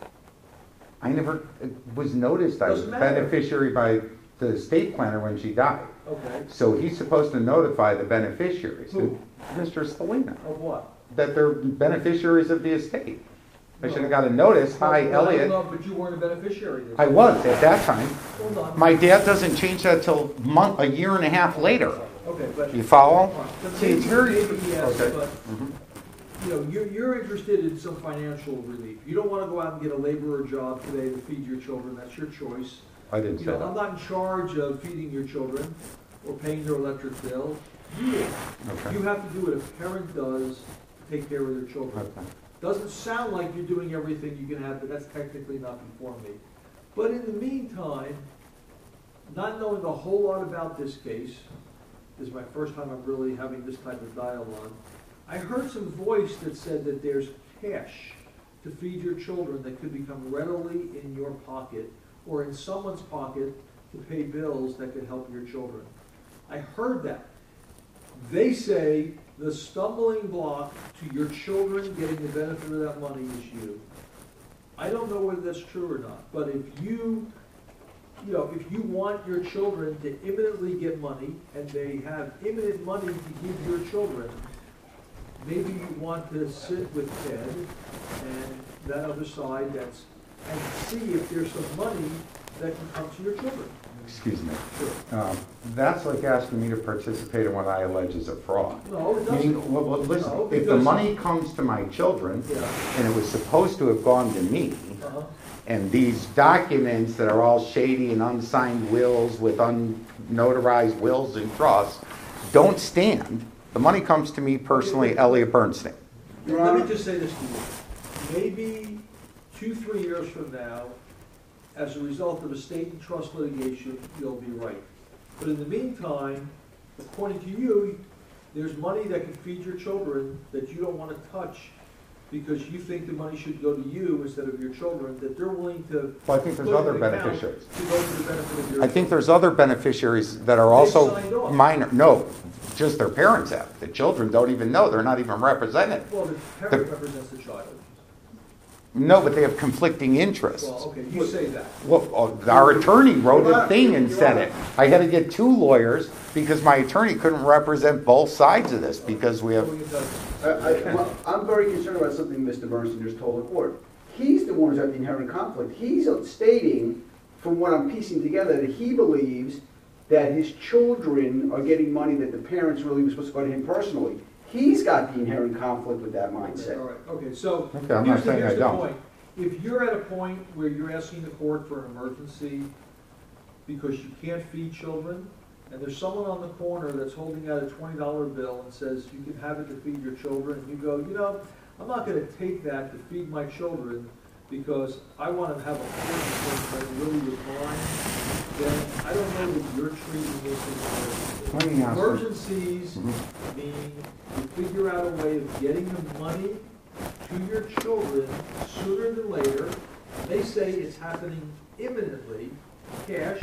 I never it was noticed I was Doesn't matter. beneficiary by the estate planner when she died. Okay. So he's supposed to notify the beneficiaries, Who? Mister Spalina, Of what? that they're beneficiaries of the estate. I should have got a notice, hi, Well, I don't Elliot. know, but you weren't a beneficiary this I time. was at that time. Hold on. My dad doesn't change that till month, a year and a half later. Okay, but. You follow? All right. But See, it's maybe- very- maybe yes, okay. but, Mhm. you know, you're, you're interested in some financial relief. You don't want to go out and get a laborer job today to feed your children. That's your choice. I didn't You say know, I'm that. not in charge of feeding your children or paying their electric bill. You are. Okay. You have to do what a parent does to take care of their children. Okay. Doesn't sound like you're doing everything you can have, but that's technically not before me. But in the meantime, not knowing a whole lot about this case, this is my first time I'm really having this type of dialogue, I heard some voice that said that there's cash to feed your children that could become readily in your pocket or in someone's pocket to pay bills that could help your children. I heard that. They say the stumbling block to your children getting the benefit of that money is you. I don't know whether that's true or not, but if you, you know, if you want your children to imminently get money and they have imminent money to give your children, maybe you want to sit with Ted and that other side that's, and see if there's some money that can come to your children. Excuse me. Sure. Um, That's like asking me to participate in what I allege is a fraud. No, it Meaning, doesn't. well, well, listen, No, if the because- money comes to my children, Yeah. and it was supposed to have gone to me, Uh-huh. and these documents that are all shady and unsigned wills with unnotarized wills and trusts don't stand, the money comes to me personally, Elliot Bernstein. Your Let me Honor? just say this to you. Maybe two, three years from now, as a result of estate and trust litigation, you'll be right. But in the meantime, according to you, there's money that can feed your children that you don't want to touch because you think the money should go to you instead of your children, that they're willing to. Well, I think there's put in other an account beneficiaries. To go to the benefit of your. I think there's other beneficiaries that are also signed off. minor, no, just their parents have. The children don't even know, they're not even represented. Well, the parent represents the child. No, but they have conflicting interests. Well, okay, you say that. Well, uh, our attorney wrote a thing and said it. I had to get two lawyers because my attorney couldn't represent both sides of this because we have, What we can tell you. I, I, well, I'm very concerned about something Mister Bernstein just told the court. He's the one who's at the inherent conflict. He's stating, from what I'm piecing together, that he believes that his children are getting money that the parents really were supposed to go to him personally. He's got the inherent conflict with that Okay, mindset. all right, okay, so Okay, I'm not here's the, saying I here's the don't. point. If you're at a point where you're asking the court for an emergency because you can't feed children, and there's someone on the corner that's holding out a twenty dollar bill and says you can have it to feed your children, and you go, you know, I'm not gonna take that to feed my children because I wanna have a portion that really was mine, then I don't know that you're treating this as Let an me ask you- emergencies Mhm. mean you figure out a way of getting the money to your children sooner than later. They say it's happening imminently, cash,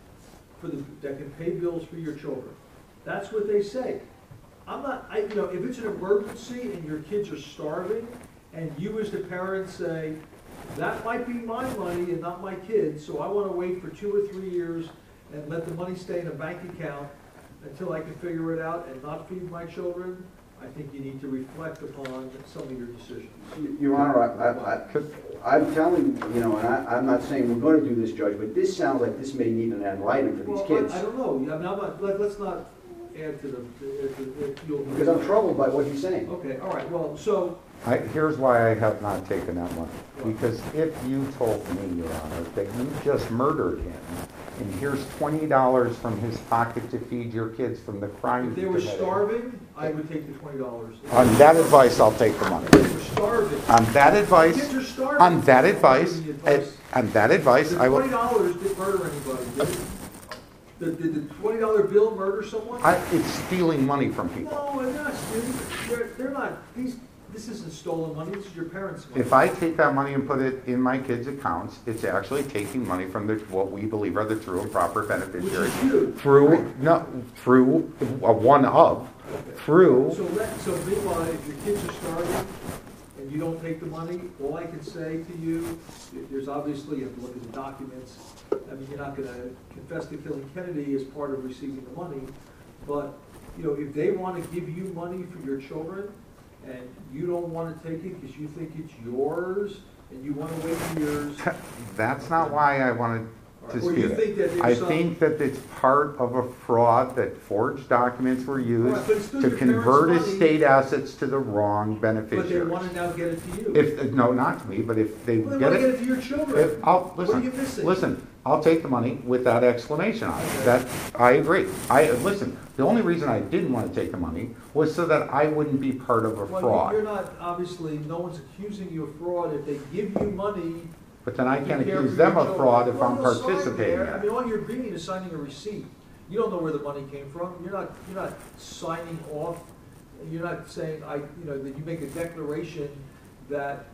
for the, that can pay bills for your children. That's what they say. I'm not, I, you know, if it's an emergency and your kids are starving, and you as the parent say, that might be my money and not my kids, so I wanna wait for two or three years and let the money stay in a bank account until I can figure it out and not feed my children, I think you need to reflect upon some of your decisions. Your Honor, I, I, I'm telling, you know, and I, I'm not saying we're gonna do this, Judge, but this sounds like this may need an enlightenment for these Well, kids. I, I don't know, I mean, I'm not, let, let's not add to the, to the, you'll. Because I'm troubled by what he's saying. Okay, all right, well, so, I, here's why I have not taken that money. Because if you told me, Your Honor, that you just murdered him, and here's twenty dollars from his pocket to feed your kids from the crime if he they were committed. starving, I would take the twenty dollars. On that advice, I'll take the money. If they were starving. On that advice, Kids are starving. on that I'm advice, giving you eh, advice. on that advice, The I twenty will, dollars didn't murder anybody, did it? Did, did the twenty dollar bill murder someone? I, it's stealing money from people. No, they're not stealing, they're, they're not, these, this isn't stolen money, this is your parents' money. If I take that money and put it in my kids' accounts, it's actually taking money from the, what we believe are the true and proper Which beneficiaries. is you. Through, no, through, uh, one of, through, So let, so meanwhile, if your kids are starving and you don't take the money, all I can say to you, there's obviously, you have to look at the documents. I mean, you're not gonna confess to killing Kennedy as part of receiving the money, but, you know, if they wanna give you money for your children and you don't wanna take it because you think it's yours and you wanna wait years, that's not why I wanted to or you dispute think that it. there's I some. think that it's part of a fraud, that forged documents were used Right, but it's still to your parents' convert money. estate assets to the wrong But they beneficiaries. wanna now get it to you. If, no, not to me, but if they Well, they get wanna get it, it to your children. if, I'll, What are you listen, missing? listen, I'll take the money with that exclamation on Okay. it. That, I agree. I, listen, the only reason I didn't want to take the money was so that I wouldn't be part of a Well, fraud. you're not, obviously, no one's accusing you of fraud. If they give you money. But then I you can't care accuse for them your of children. fraud if Well, I'm you'll sign participating there. I in mean, it. all you're being is signing a receipt. You don't know where the money came from. You're not, you're not signing off. You're not saying, I, you know, that you make a declaration that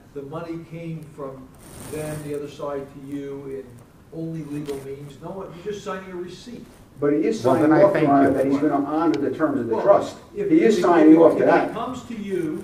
the money came from them, the other side to you in only legal means. No, one- you're just signing a receipt. But he is Well, signing then I off, thank Your Honor, you. that he's gonna honor the terms of the Well, trust. if- He is if- signing if- off to If that. it comes to you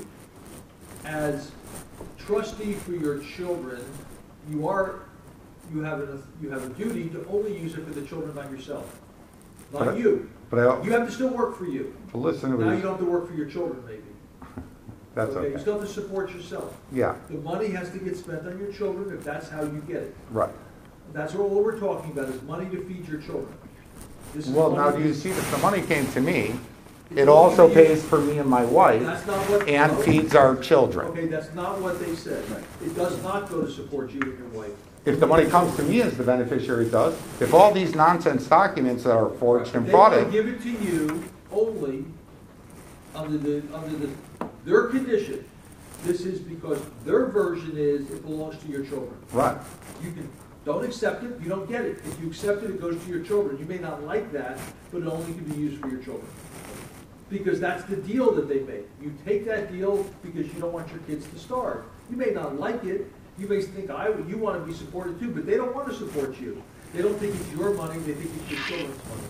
as trustee for your children, you are, you have a, you have a duty to only use it for the children, not yourself. Not But- you. But I, You have to still work for you. but listen, it Now you was, don't have to work for your children, maybe. that's You okay. still have to support yourself. Yeah, The money has to get spent on your children if that's how you get it. right. That's all we're talking about, is money to feed your children. This is Well, now, money- do you see, if the money came to me, It's it all also gonna be- pays for me and my wife That's not what. and no. feeds our children. Okay, that's not what they said. It does not go to support you and your wife. If the money comes to me as the beneficiary, it does. If all these nonsense documents that are forged and They want to frauded, give it to you only under the, under the, their condition. This is because their version is it belongs to your children. right, You can, don't accept it, you don't get it. If you accept it, it goes to your children. You may not like that, but it only can be used for your children. Because that's the deal that they make. You take that deal because you don't want your kids to starve. You may not like it, you may think, I, you want to be supported too, but they don't want to support you. They don't think it's your money, they think it's your children's money.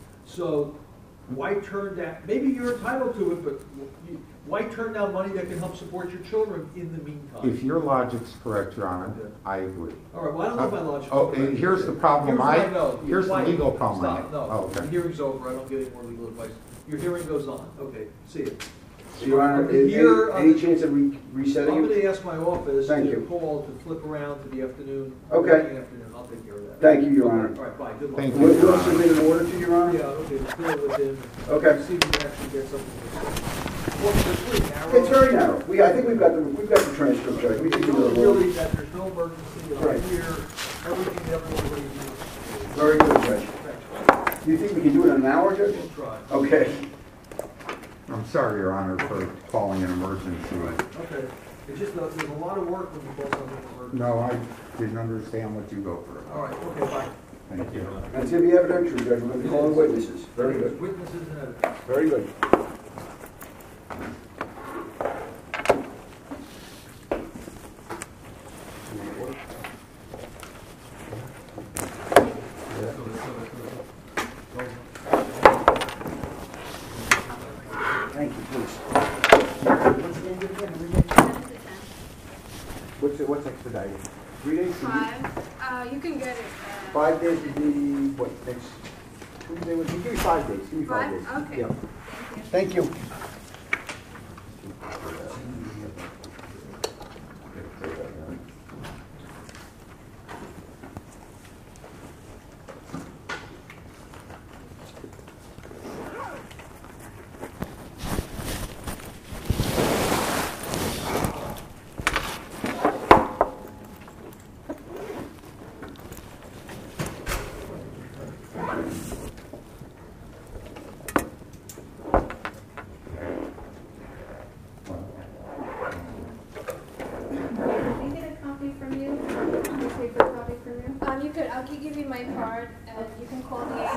So why turn down, maybe you're entitled to it, but you- why turn down money that can help support your children in the meantime? if your logic's correct, Your Honor, I agree. All right, well, I don't know if my logic. Oh, and here's the problem Here's what I- know. here's the Why- legal problem I Stop, have. no, Oh, okay. the hearing's over, I don't get any more legal advice. Your hearing goes on, okay, see it. Your Honor, From here, any, any uh, chance of re- resetting I'm it? gonna ask my office Thank to you. call to flip around to the afternoon. Okay. working Afternoon, I'll take care of that. Thank you, Your Honor. All right, bye, good luck. Thank you. We'll, we'll submit an order to Your Honor? Yeah, okay, let's deal with him. Okay. See if we can actually get something. Well, it's pretty narrow. It's very narrow. We, I think we've got the, we've got the transcript, Judge. We can do It's it. really that there's no emergency, I'm Right. here, everything everyone ready to do. Very good, Judge. Thanks. Do you think we can do it in an hour, Judge? We'll try. Okay. I'm sorry, Your Honor, for calling an emergency. Okay, it's just, that there's a lot of work when you call something an emergency. No, I didn't understand what you go through. All right, okay, bye. Thank you. And it's gonna be evidentiary, Judge. We're gonna be calling witnesses. Very good. Witnesses and evidence. Very good. Thank you, please. What's the name again? What's, what's expedited? Three days? Five. Uh, you can get it. Uh, Five days would be, what, next Tuesday would be, give me five days, give me five days. Five? Okay. Yeah. Thank you. Thank you. Can I get a copy from you? A paper copy from you? Um, you could. I'll give you my card, and you can call the